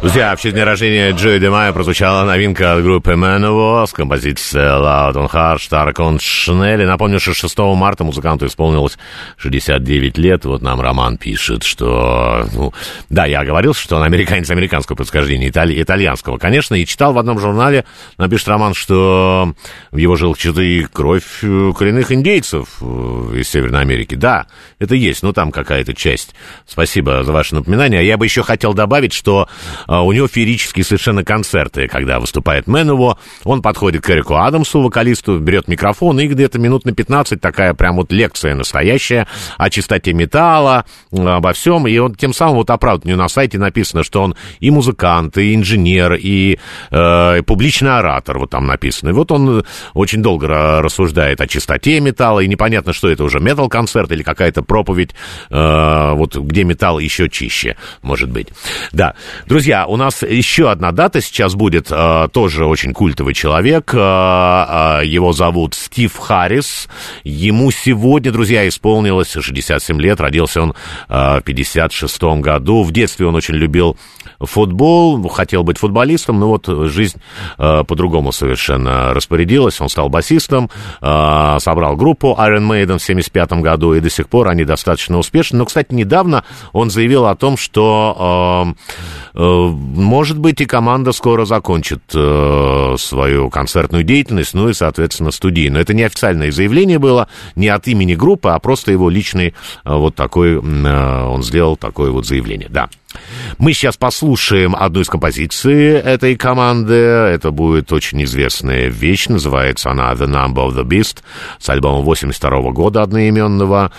Друзья, в честь дня рождения Джои Де Майо прозвучала новинка от группы Manowar с композицией Loud on Hard, Stark on Schnell. Напомню, что шестого марта музыканту исполнилось шестьдесят девять лет. Вот нам Роман пишет, что... Ну, да, я говорил, что он американец американского происхождения, итали... итальянского, конечно, и читал в одном журнале, напишет Роман, что в его жилах читы кровь коренных индейцев из Северной Америки. Да, это есть, но там какая-то часть. Спасибо за ваше напоминание. А я бы еще хотел добавить, что у него феерические совершенно концерты, когда выступает Manowar. Он подходит к Эрику Адамсу, вокалисту, берет микрофон, и где-то минут на пятнадцать такая прям вот лекция настоящая о чистоте металла, обо всем. И он тем самым, вот оправдывает, у него на сайте написано, что он и музыкант, и инженер, и, э, и публичный оратор, вот там написано. И вот он очень долго рассуждает о чистоте металла, и непонятно, что это уже метал-концерт или какая-то проповедь, э, вот где металл еще чище, может быть. Да, друзья, у нас еще одна дата сейчас будет, э, тоже очень культовый человек, э, э, его зовут Стив Харрис, ему сегодня, друзья, исполнилось шестьдесят семь лет, родился он э, в пятьдесят шестом году, в детстве он очень любил футбол, хотел быть футболистом, но вот жизнь э, по-другому совершенно распорядилась, он стал басистом, э, собрал группу Iron Maiden в семьдесят пятом году, и до сих пор они достаточно успешны, но, кстати, недавно он заявил о том, что... Э, может быть, и команда скоро закончит э, свою концертную деятельность, ну и, соответственно, студийную. Это не официальное заявление было, не от имени группы, а просто его личный э, вот такой, э, он сделал такое вот заявление, да. Мы сейчас послушаем одну из композиций этой команды. Это будет очень известная вещь. Называется она The Number of the Beast с альбома восемьдесят второго года одноименного.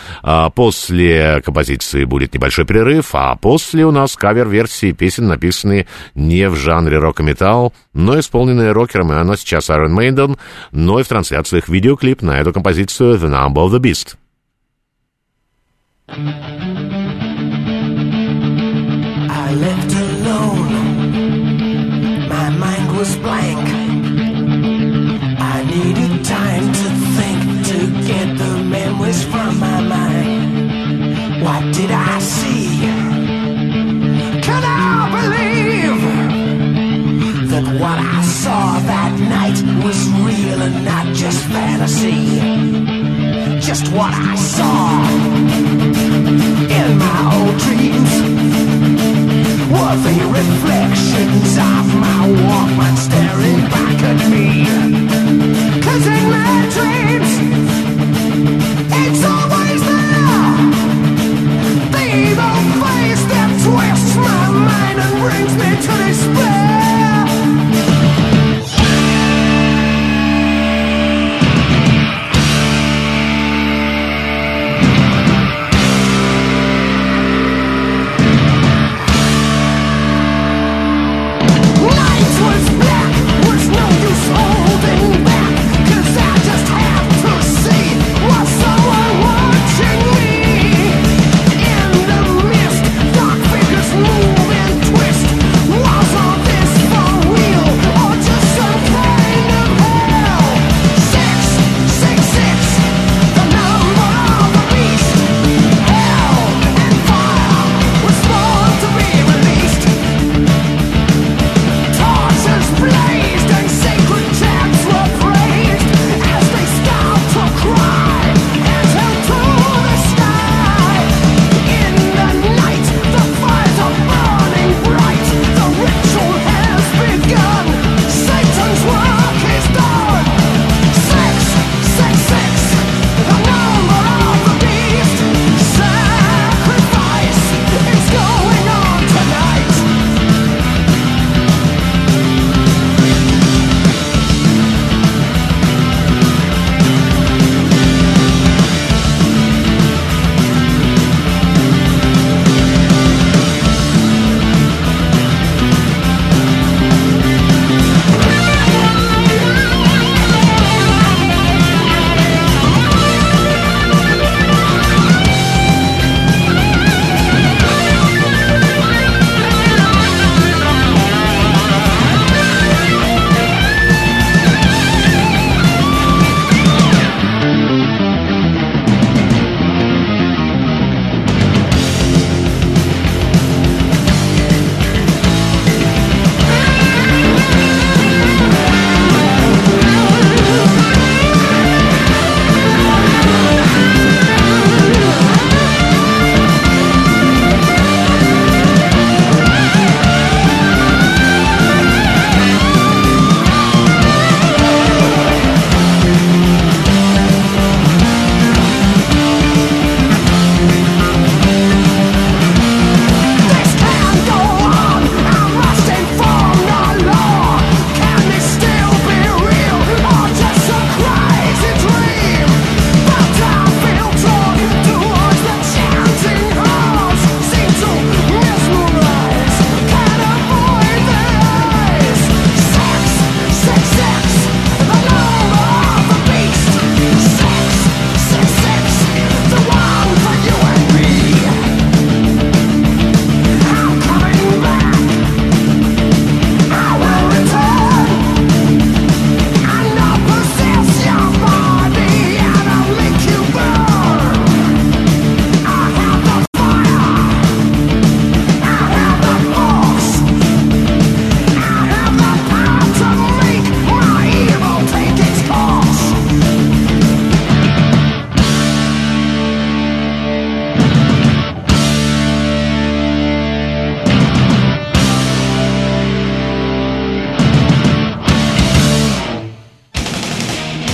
После композиции будет небольшой перерыв, а после у нас кавер-версии песен, написанные не в жанре рок-и-металл, но исполненные рокером, и она сейчас Iron Maiden, но и в трансляциях видеоклип на эту композицию The Number of the Beast. I left alone, my mind was blank. I needed time to think, to get the memories from my mind. What did I see? Can I believe that what I saw that night was real and not just fantasy? Just what I saw in my old dreams were the reflections of my Walkman staring back at me. 'Cause in my dreams, it's always there, the evil face that twists my mind and brings me to despair. This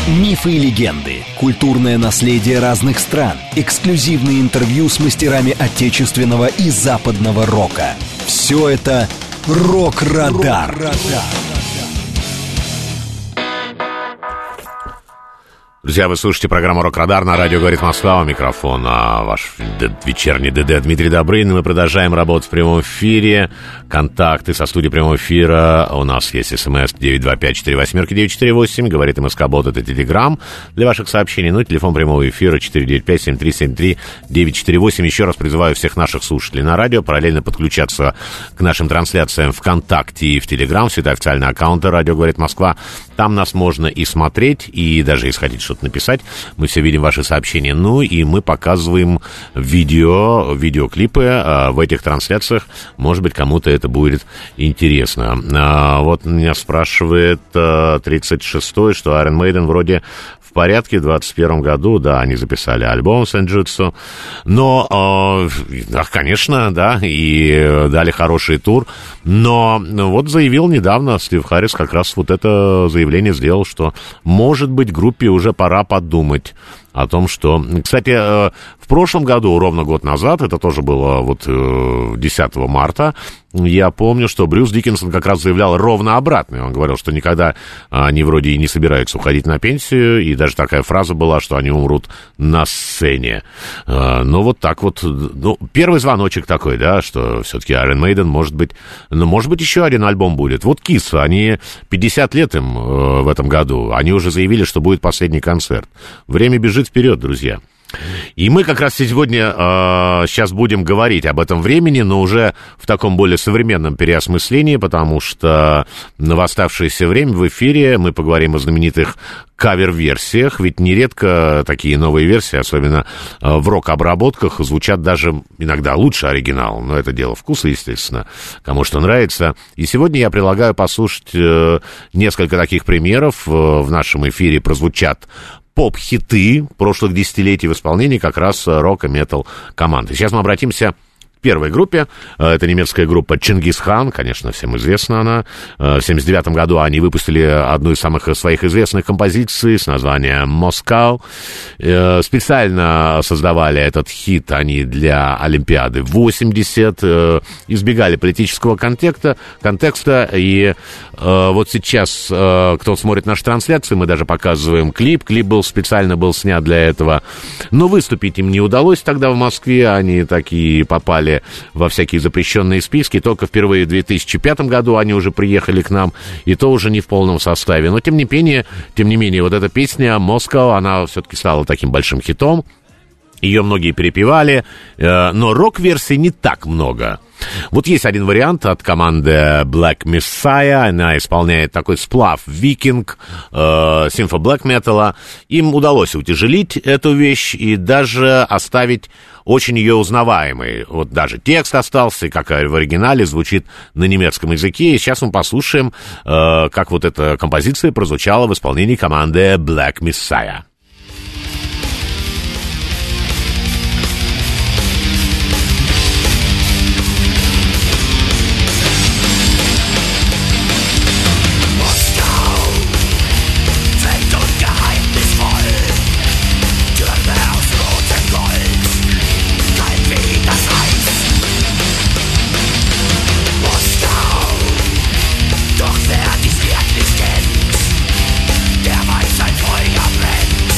Мифы и легенды, культурное наследие разных стран, эксклюзивные интервью с мастерами отечественного и западного рока. Все это «Рок-Радар». Друзья, вы слушаете программу «Рок-Радар» на радио «Говорит Москва». У микрофона ваш д- вечерний ДД Дмитрий Добрынин. Мы продолжаем работать в прямом эфире. Контакты со студией прямого эфира. У нас есть смс девять два пять четыре восемь девять четыре восемь. Говорит МСК-бот, это телеграм для ваших сообщений. Ну, телефон прямого эфира четыре девять пять семь три семь три девять четыре восемь. Еще раз призываю всех наших слушателей на радио параллельно подключаться к нашим трансляциям ВКонтакте и в Телеграм. Все это официальные аккаунты «Радио говорит Москва». Там нас можно и смотреть, и даже если хотите что-то написать. Мы все видим ваши сообщения. Ну, и мы показываем видео, видеоклипы а, в этих трансляциях. Может быть, кому-то это будет интересно. А, вот меня спрашивает а, тридцать шестой, что Iron Maiden вроде в порядке. В двадцать первом году, да, они записали альбом «Сенджутсу». Но, э, да, конечно, да, и дали хороший тур. Но вот заявил недавно Стив Харрис, как раз вот это заявление сделал, что, может быть, группе уже пора подумать о том, что... Кстати, в прошлом году, ровно год назад, это тоже было вот десятого марта, я помню, что Брюс Диккенсон как раз заявлял ровно обратное. Он говорил, что никогда они вроде и не собираются уходить на пенсию, и даже такая фраза была, что они умрут на сцене. Ну, вот так вот. Ну, первый звоночек такой, да, что все-таки Iron Maiden, может быть... Ну, может быть, еще один альбом будет. Вот Kiss, они пятьдесят лет им в этом году. Они уже заявили, что будет последний концерт. Время бежит вперед, друзья. И мы как раз сегодня э, сейчас будем говорить об этом времени, но уже в таком более современном переосмыслении, потому что в оставшееся время в эфире мы поговорим о знаменитых кавер-версиях, ведь нередко такие новые версии, особенно э, в рок-обработках, звучат даже иногда лучше оригинала, но это дело вкуса, естественно, кому что нравится. И сегодня я предлагаю послушать э, несколько таких примеров. Э, в нашем эфире прозвучат поп-хиты прошлых десятилетий в исполнении как раз рок- и метал команды. Сейчас мы обратимся к первой группе. Это немецкая группа Чингисхан, конечно, всем известна она. В семьдесят девятом году они выпустили одну из самых своих известных композиций с названием «Москау». Специально создавали этот хит они для Олимпиады восемьдесят, избегали политического контекста, контекста, и вот сейчас, кто смотрит наши трансляции, мы даже показываем клип. Клип был специально был снят для этого, но выступить им не удалось тогда в Москве, они такие попали во всякие запрещенные списки. Только впервые в две тысячи пятом году они уже приехали к нам, и то уже не в полном составе. Но, тем не менее, тем не менее, вот эта песня «Москва», она все-таки стала таким большим хитом. Ее многие перепевали, но рок-версий не так много. Вот есть один вариант от команды Black Messiah. Она исполняет такой сплав викинг, э, симфо-блэк металла. Им удалось утяжелить эту вещь и даже оставить очень ее узнаваемой. Вот даже текст остался, как в оригинале, звучит на немецком языке. И сейчас мы послушаем, э, как вот эта композиция прозвучала в исполнении команды Black Messiah. Doch wer dies wirklich kennt, der weiß, ein Feuer brennt.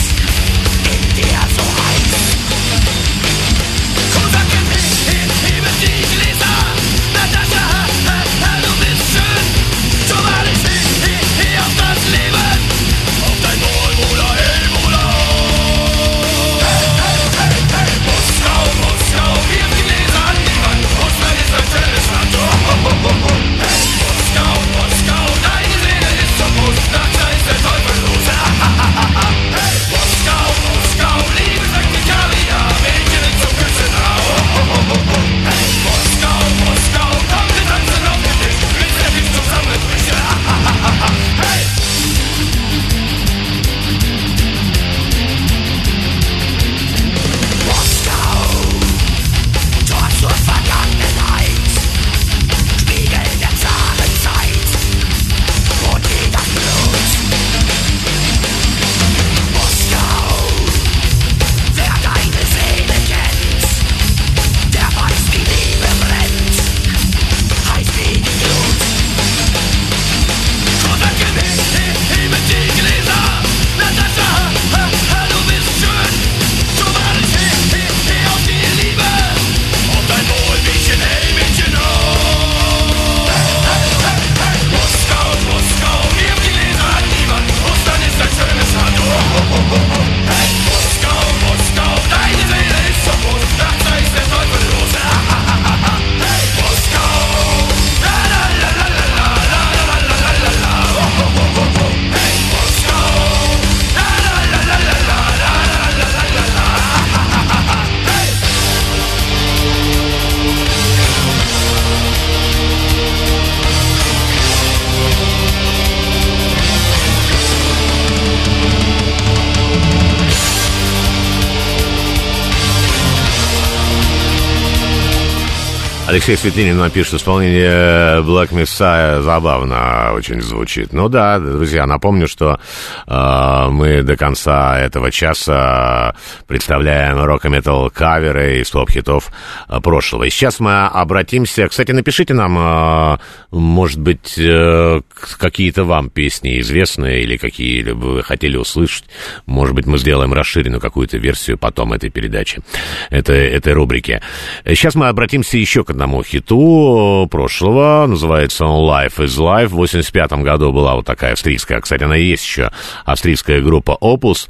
Алексей Светлинин напишет, исполнение Black Messiah забавно очень звучит. Ну да, друзья, напомню, что э, мы до конца этого часа представляем рок-н-метал каверы из топ-хитов э, прошлого. И сейчас мы обратимся... Кстати, напишите нам, э, может быть, э, какие-то вам песни известные или какие бы вы хотели услышать. Может быть, мы сделаем расширенную какую-то версию потом этой передачи, этой, этой рубрики. Сейчас мы обратимся еще к одному хиту прошлого. Называется он Life is Life. В восемьдесят пятом году была вот такая австрийская, кстати, она и есть еще австрийская группа Opus.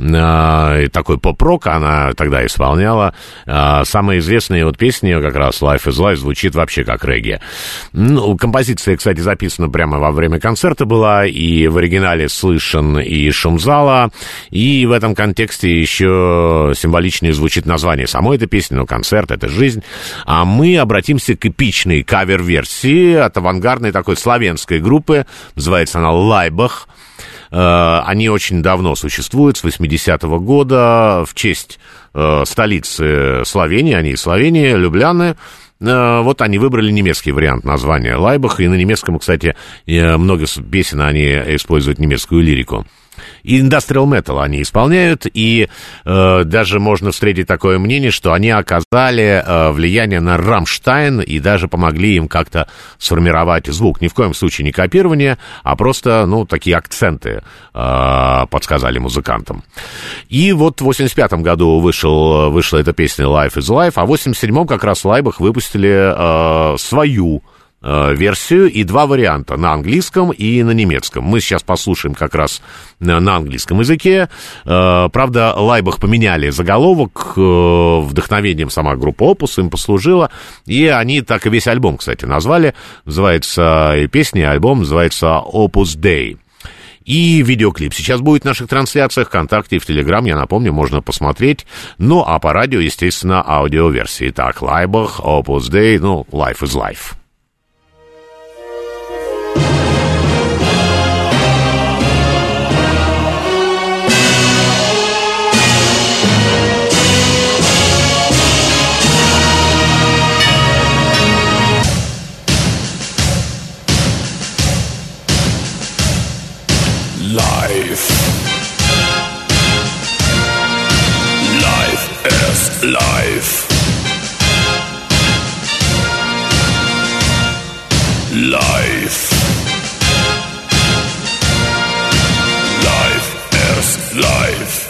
Э, такой поп-рок она тогда исполняла. Э, самая известная вот песня ее как раз Life is Life звучит вообще как регги. Ну, композиция, кстати, записана прямо во время концерта была, и в оригинале слышен и шум зала, и в этом контексте еще символичнее звучит название самой этой песни, но концерт — это жизнь. А мы обратимся к эпичной кавер-версии от авангардной такой славянской группы, называется она «Лайбах». Они очень давно существуют, с восьмидесятого года, в честь столицы Словении, они из Словении, Любляны. Вот они выбрали немецкий вариант названия «Лайбах», и на немецком, кстати, много песен они используют немецкую лирику. И Industrial Metal они исполняют, и э, даже можно встретить такое мнение, что они оказали э, влияние на Рамштайн и даже помогли им как-то сформировать звук. Ни в коем случае не копирование, а просто, ну, такие акценты э, подсказали музыкантам. И вот в восемьдесят пятом году вышел, вышла эта песня Life is Life, а в восемьдесят седьмом как раз Лайбах выпустили э, свою версию и два варианта, на английском и на немецком. Мы сейчас послушаем как раз на английском языке. Правда, Лайбах поменяли заголовок, вдохновением сама группа Opus им послужила, и они так и весь альбом, кстати, назвали. Называется и песня, и альбом называется Opus Day. И видеоклип сейчас будет в наших трансляциях ВКонтакте и в Телеграм, я напомню, можно посмотреть. Ну, а по радио, естественно, аудиоверсии. Так, Лайбах, Opus Day, ну, Life is Life. Life. Life is life. Life. Life is life.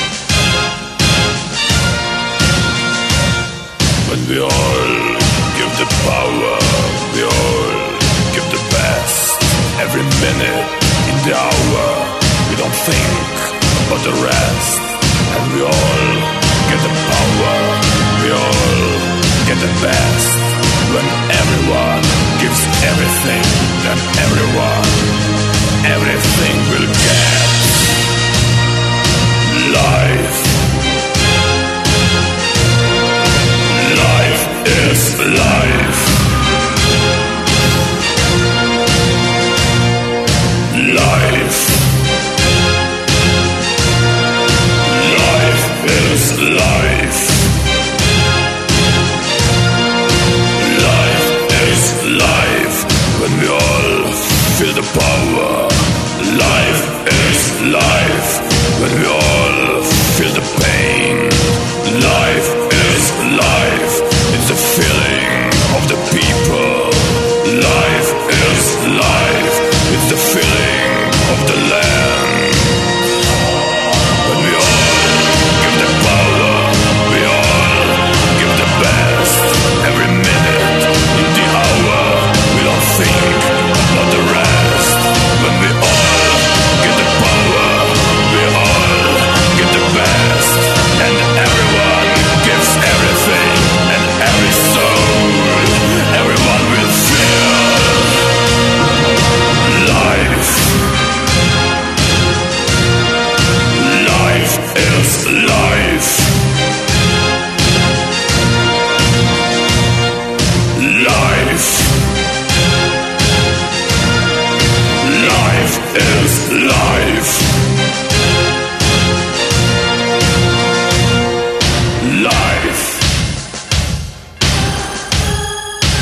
When we all give the power, we all give the best. Every minute in the hour, we don't think about the rest. And we all get the power, we all get the best. When everyone gives everything, then everyone, everything will get. Life. Life is life. Life. Life is life. Life is life. When we all feel the power. Life is life. When we all feel the pain. Life is life. It's the feeling of the people. Life is life. It's the feeling of the land. When we all give the power, we all give the best. Every minute in the hour, we don't think about the rest. When we all get the power, we all get the best. And everyone gives everything and every soul. Everyone will feel life. Life is life. Life. Life is life. Life.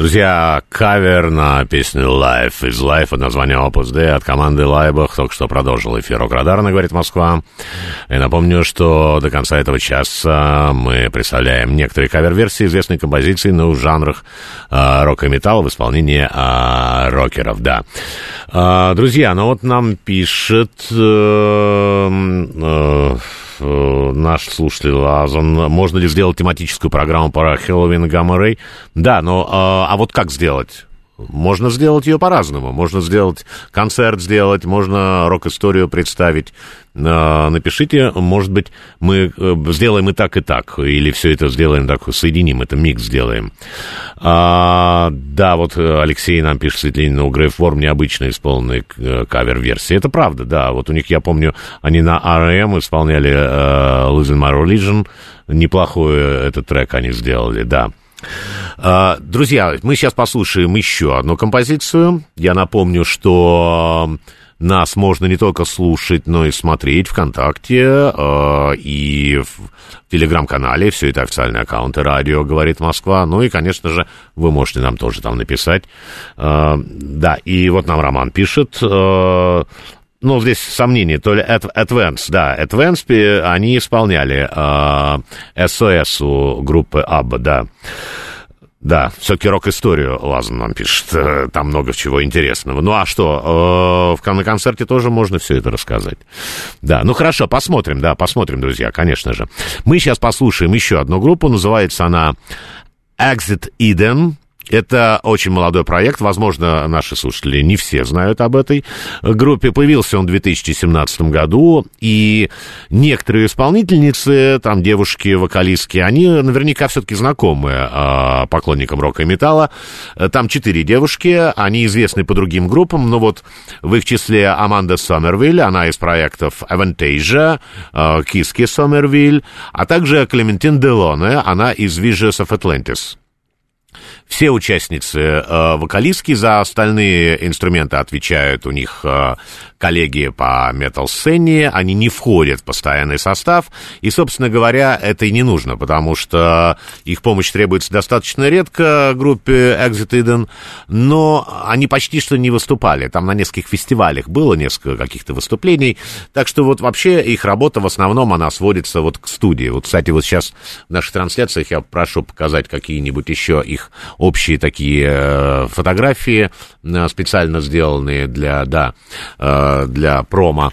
Друзья, кавер на песню «Life is Life» под названием «Opus Dei» от команды «Лайбах» только что продолжил эфир «Рок-Радарна», говорит Москва. И напомню, что до конца этого часа мы представляем некоторые кавер-версии известной композиции, но в жанрах э, рок и металл в исполнении э, рокеров, да. Э, друзья, ну вот нам пишет... Э, э, наш слушатель Лазан, можно ли сделать тематическую программу про Хэллоуин и Гамма-Рэй? Да, но а, а вот как сделать? Можно сделать ее по-разному. Можно сделать концерт, сделать, можно рок-историю представить. Напишите, может быть, мы сделаем и так, и так. Или все это сделаем так, соединим, это микс сделаем. А, да, вот Алексей нам пишет, Светлинина, у Grave Worm необычно исполненные кавер-версии. Это правда, да. Вот у них, я помню, они на ар эм исполняли uh, Losing My Religion. Неплохой этот трек они сделали, да. Uh, друзья, мы сейчас послушаем еще одну композицию. Я напомню, что нас можно не только слушать, но и смотреть ВКонтакте uh, и в Телеграм-канале. Все это официальные аккаунты «Радио говорит Москва». Ну и, конечно же, вы можете нам тоже там написать. Uh, да, и вот нам Роман пишет... Uh, Ну, здесь сомнение, то ли Advance, да, Advance, они исполняли э, эс о эс у группы Абба, да. Да, все-таки рок-историю Лазан нам пишет, там много чего интересного. Ну, а что, э, на концерте тоже можно все это рассказать. Да, ну хорошо, посмотрим, да, посмотрим, друзья, конечно же. Мы сейчас послушаем еще одну группу, называется она Exit Eden. Это очень молодой проект, возможно, наши слушатели не все знают об этой группе. Появился он в две тысячи семнадцатом году, и некоторые исполнительницы, там девушки-вокалистки, они наверняка все-таки знакомы э, поклонникам рока и металла. Там четыре девушки, они известны по другим группам, но вот в их числе Аманда Сомервиль, она из проектов Avantasia, э, Киски Сомервиль, а также Клементин Делоне, она из Visions of Atlantis. Все участницы э, вокалистки, за остальные инструменты отвечают у них э, коллеги по метал-сцене, они не входят в постоянный состав, и, собственно говоря, это и не нужно, потому что их помощь требуется достаточно редко группе Exit Eden, но они почти что не выступали, там на нескольких фестивалях было несколько каких-то выступлений, так что вот вообще их работа в основном, она сводится вот к студии. Вот, кстати, вот сейчас в наших трансляциях я прошу показать какие-нибудь еще их общие такие э, фотографии, э, специально сделанные для, да, э, для промо.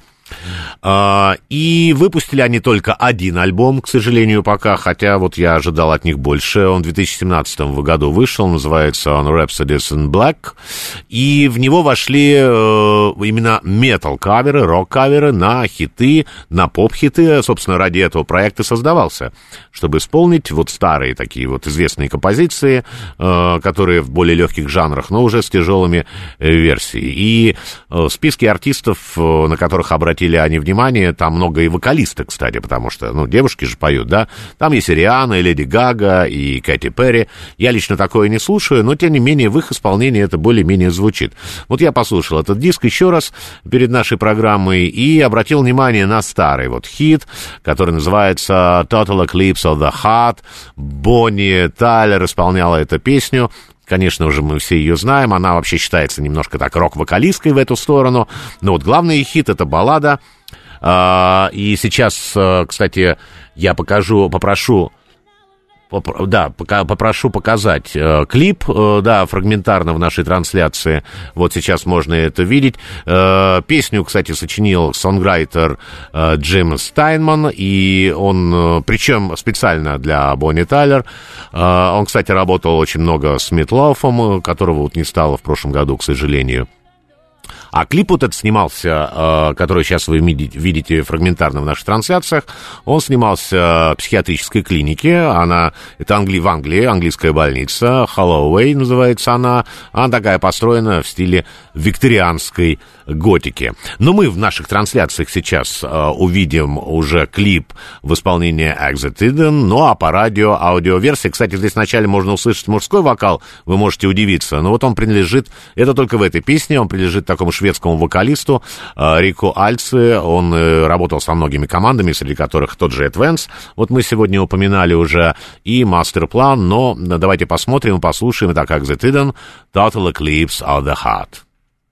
Uh, и выпустили они только один альбом, к сожалению, пока, хотя вот я ожидал от них больше. Он в две тысячи семнадцатом году вышел, называется он Rhapsodies in Black, и в него вошли uh, именно метал-каверы, рок-каверы на хиты, на поп-хиты. Собственно, ради этого проект и создавался, чтобы исполнить вот старые такие вот известные композиции, uh, которые в более легких жанрах, но уже с тяжелыми uh, версиями. И uh, в списке артистов, uh, на которых обратили они внимание, там много и вокалисток, кстати, потому что, ну, девушки же поют, да, там есть и Риhanna, и Леди Гага, и Кэти Перри. Я лично такое не слушаю, но, тем не менее, в их исполнении это более-менее звучит. Вот я послушал этот диск еще раз перед нашей программой и обратил внимание на старый вот хит, который называется Total Eclipse of the Heart. Бонни Тайлер исполняла эту песню. Конечно уже мы все ее знаем, она вообще считается немножко так рок-вокалисткой в эту сторону, но вот главный хит — это баллада, и сейчас, кстати, я покажу, попрошу, да, попрошу показать клип, да, фрагментарно в нашей трансляции, вот сейчас можно это видеть. Песню, кстати, сочинил сонграйтер Джим Стайнман, и он, причем специально для Бонни Тайлер. Он, кстати, работал очень много с Митлофом, которого вот не стало в прошлом году, к сожалению. А клип вот этот снимался, который сейчас вы видите фрагментарно в наших трансляциях, он снимался в психиатрической клинике, она, это Англи, в Англии, английская больница, Holloway называется она, она такая построена в стиле викторианской готики. Но мы в наших трансляциях сейчас э, увидим уже клип в исполнении Exit Eden, ну а по радио аудиоверсии, кстати, здесь вначале можно услышать мужской вокал, вы можете удивиться, но вот он принадлежит, это только в этой песне, он принадлежит такому шведскому вокалисту э, Рику Альце, он э, работал со многими командами, среди которых тот же Advance, вот мы сегодня упоминали уже, и Masterplan, но давайте посмотрим и послушаем, так как Exit Eden, Total Eclipse of the Heart.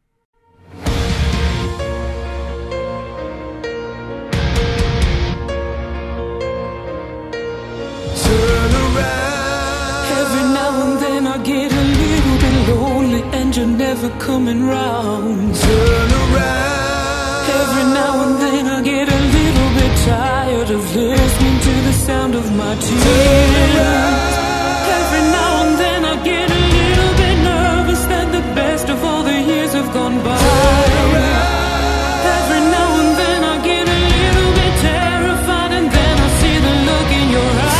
And you're never coming round. Turn around. Every now and then I get a little bit tired of listening to the sound of my tears. Every now and then I get a little bit nervous that the best of all the years have gone by. Every now and then I get a little bit terrified, and then I see the look in your eyes.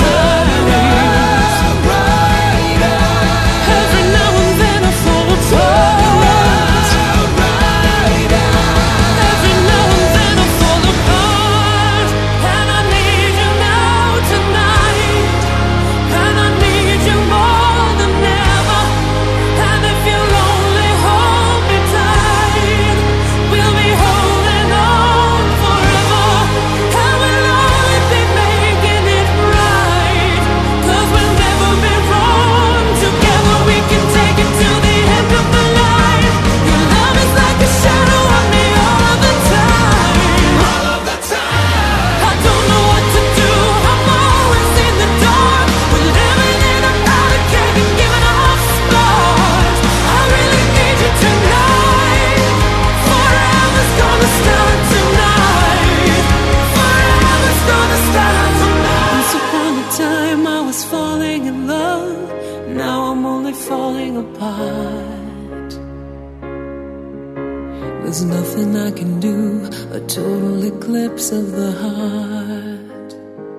There's nothing I can do, a total eclipse of the heart.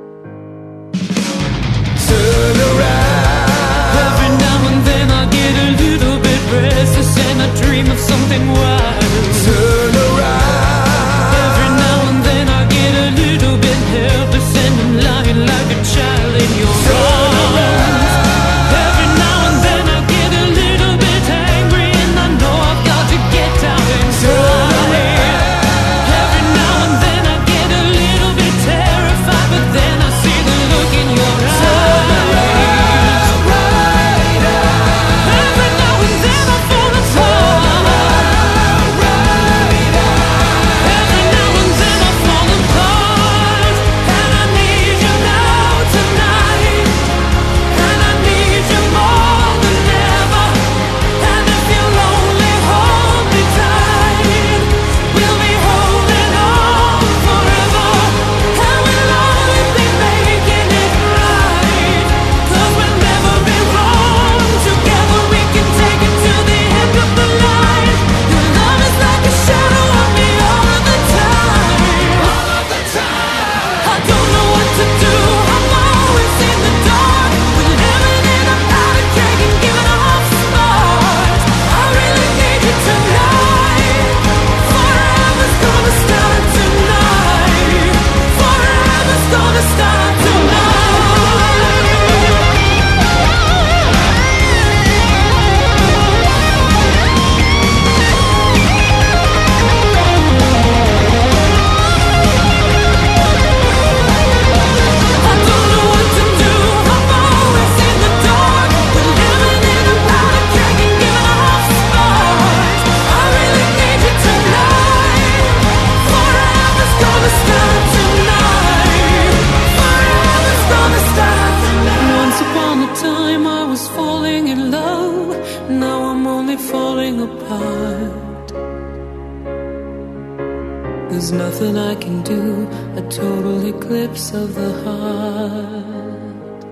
Turn around. Every now and then I get a little bit restless and I dream of something wild. Turn around. Every now and then I get a little bit helpless and I'm lying like a child in your arms. Every now and then I get a little bit angry and I know I've got to get down inside. There's nothing I can do, a total eclipse of the heart.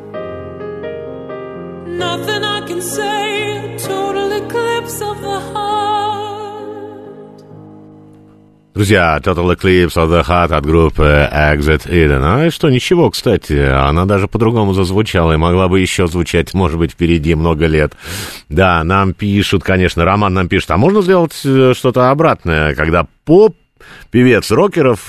Nothing I can say, a total eclipse of the heart. Друзья, Total Eclipse of the Heart от группы Exit Eden. А и что, ничего, кстати, она даже по-другому зазвучала и могла бы еще звучать, может быть, впереди много лет. Да, нам пишут, конечно, Роман нам пишет, а можно сделать что-то обратное, когда поп певец рокеров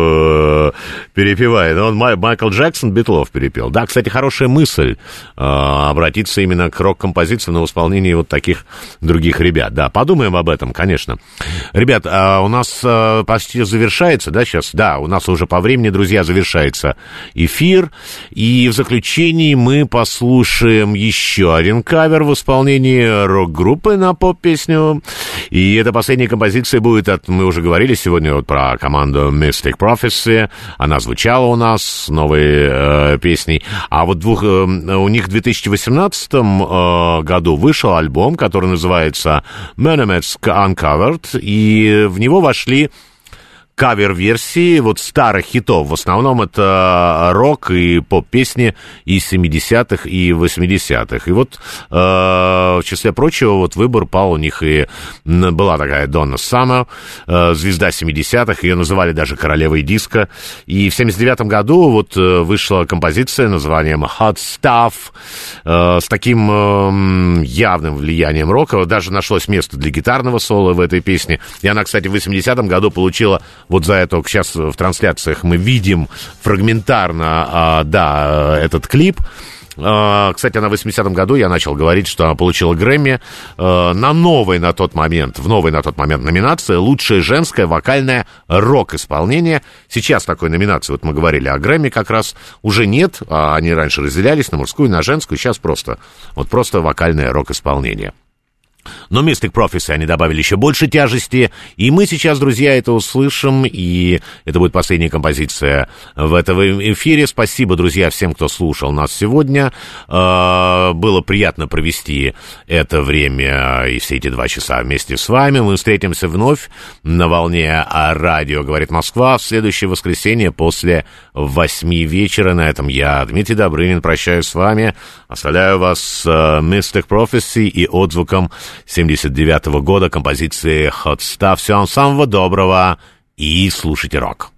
э, перепевает. Он Май, Майкл Джексон Битлов перепел. Да, кстати, хорошая мысль э, обратиться именно к рок-композициям на исполнении вот таких других ребят. Да, подумаем об этом, конечно. Ребят, э, у нас э, почти завершается, да, сейчас? Да, у нас уже по времени, друзья, завершается эфир. И в заключении мы послушаем еще один кавер в исполнении рок-группы на поп-песню. И эта последняя композиция будет от, мы уже говорили сегодня вот про команду Mystic Prophecy. Она звучала у нас с новой э, песней. А вот двух, э, у них в две тысячи восемнадцатом э, году вышел альбом, который называется Menemetsk Uncovered. И в него вошли кавер-версии вот старых хитов. В основном это рок и поп-песни из семидесятых и восьмидесятых. И вот, э, в числе прочего, вот выбор пал у них и была такая Donna Summer, э, звезда семидесятых, ее называли даже королевой диска. И в семьдесят девятом году вот вышла композиция названием Hot Stuff, э, с таким э, явным влиянием рока. Даже нашлось место для гитарного соло в этой песне. И она, кстати, в восьмидесятом году получила вот за это сейчас в трансляциях мы видим фрагментарно, а, да, этот клип. А, кстати, она в восьмидесятом году, я начал говорить, что она получила Грэмми а, на новой на тот момент, в новой на тот момент номинации «Лучшее женское вокальное рок-исполнение». Сейчас такой номинации, вот мы говорили о Грэмми как раз, уже нет, а они раньше разделялись на мужскую, на женскую, сейчас просто, вот просто вокальное рок-исполнение. Но Mystic Prophecy они добавили еще больше тяжести, и мы сейчас, друзья, это услышим, и это будет последняя композиция в этом эфире. Спасибо, друзья, всем, кто слушал нас сегодня. Было приятно провести это время и все эти два часа вместе с вами. Мы встретимся вновь на волне радио «Говорит Москва» в следующее воскресенье после восьми вечера. На этом я, Дмитрий Добрынин, прощаюсь с вами. Оставляю вас с Mystic Prophecy и отзвуком семьдесят девятого года композиции Hot Stuff. Всего вам самого доброго и слушайте рок.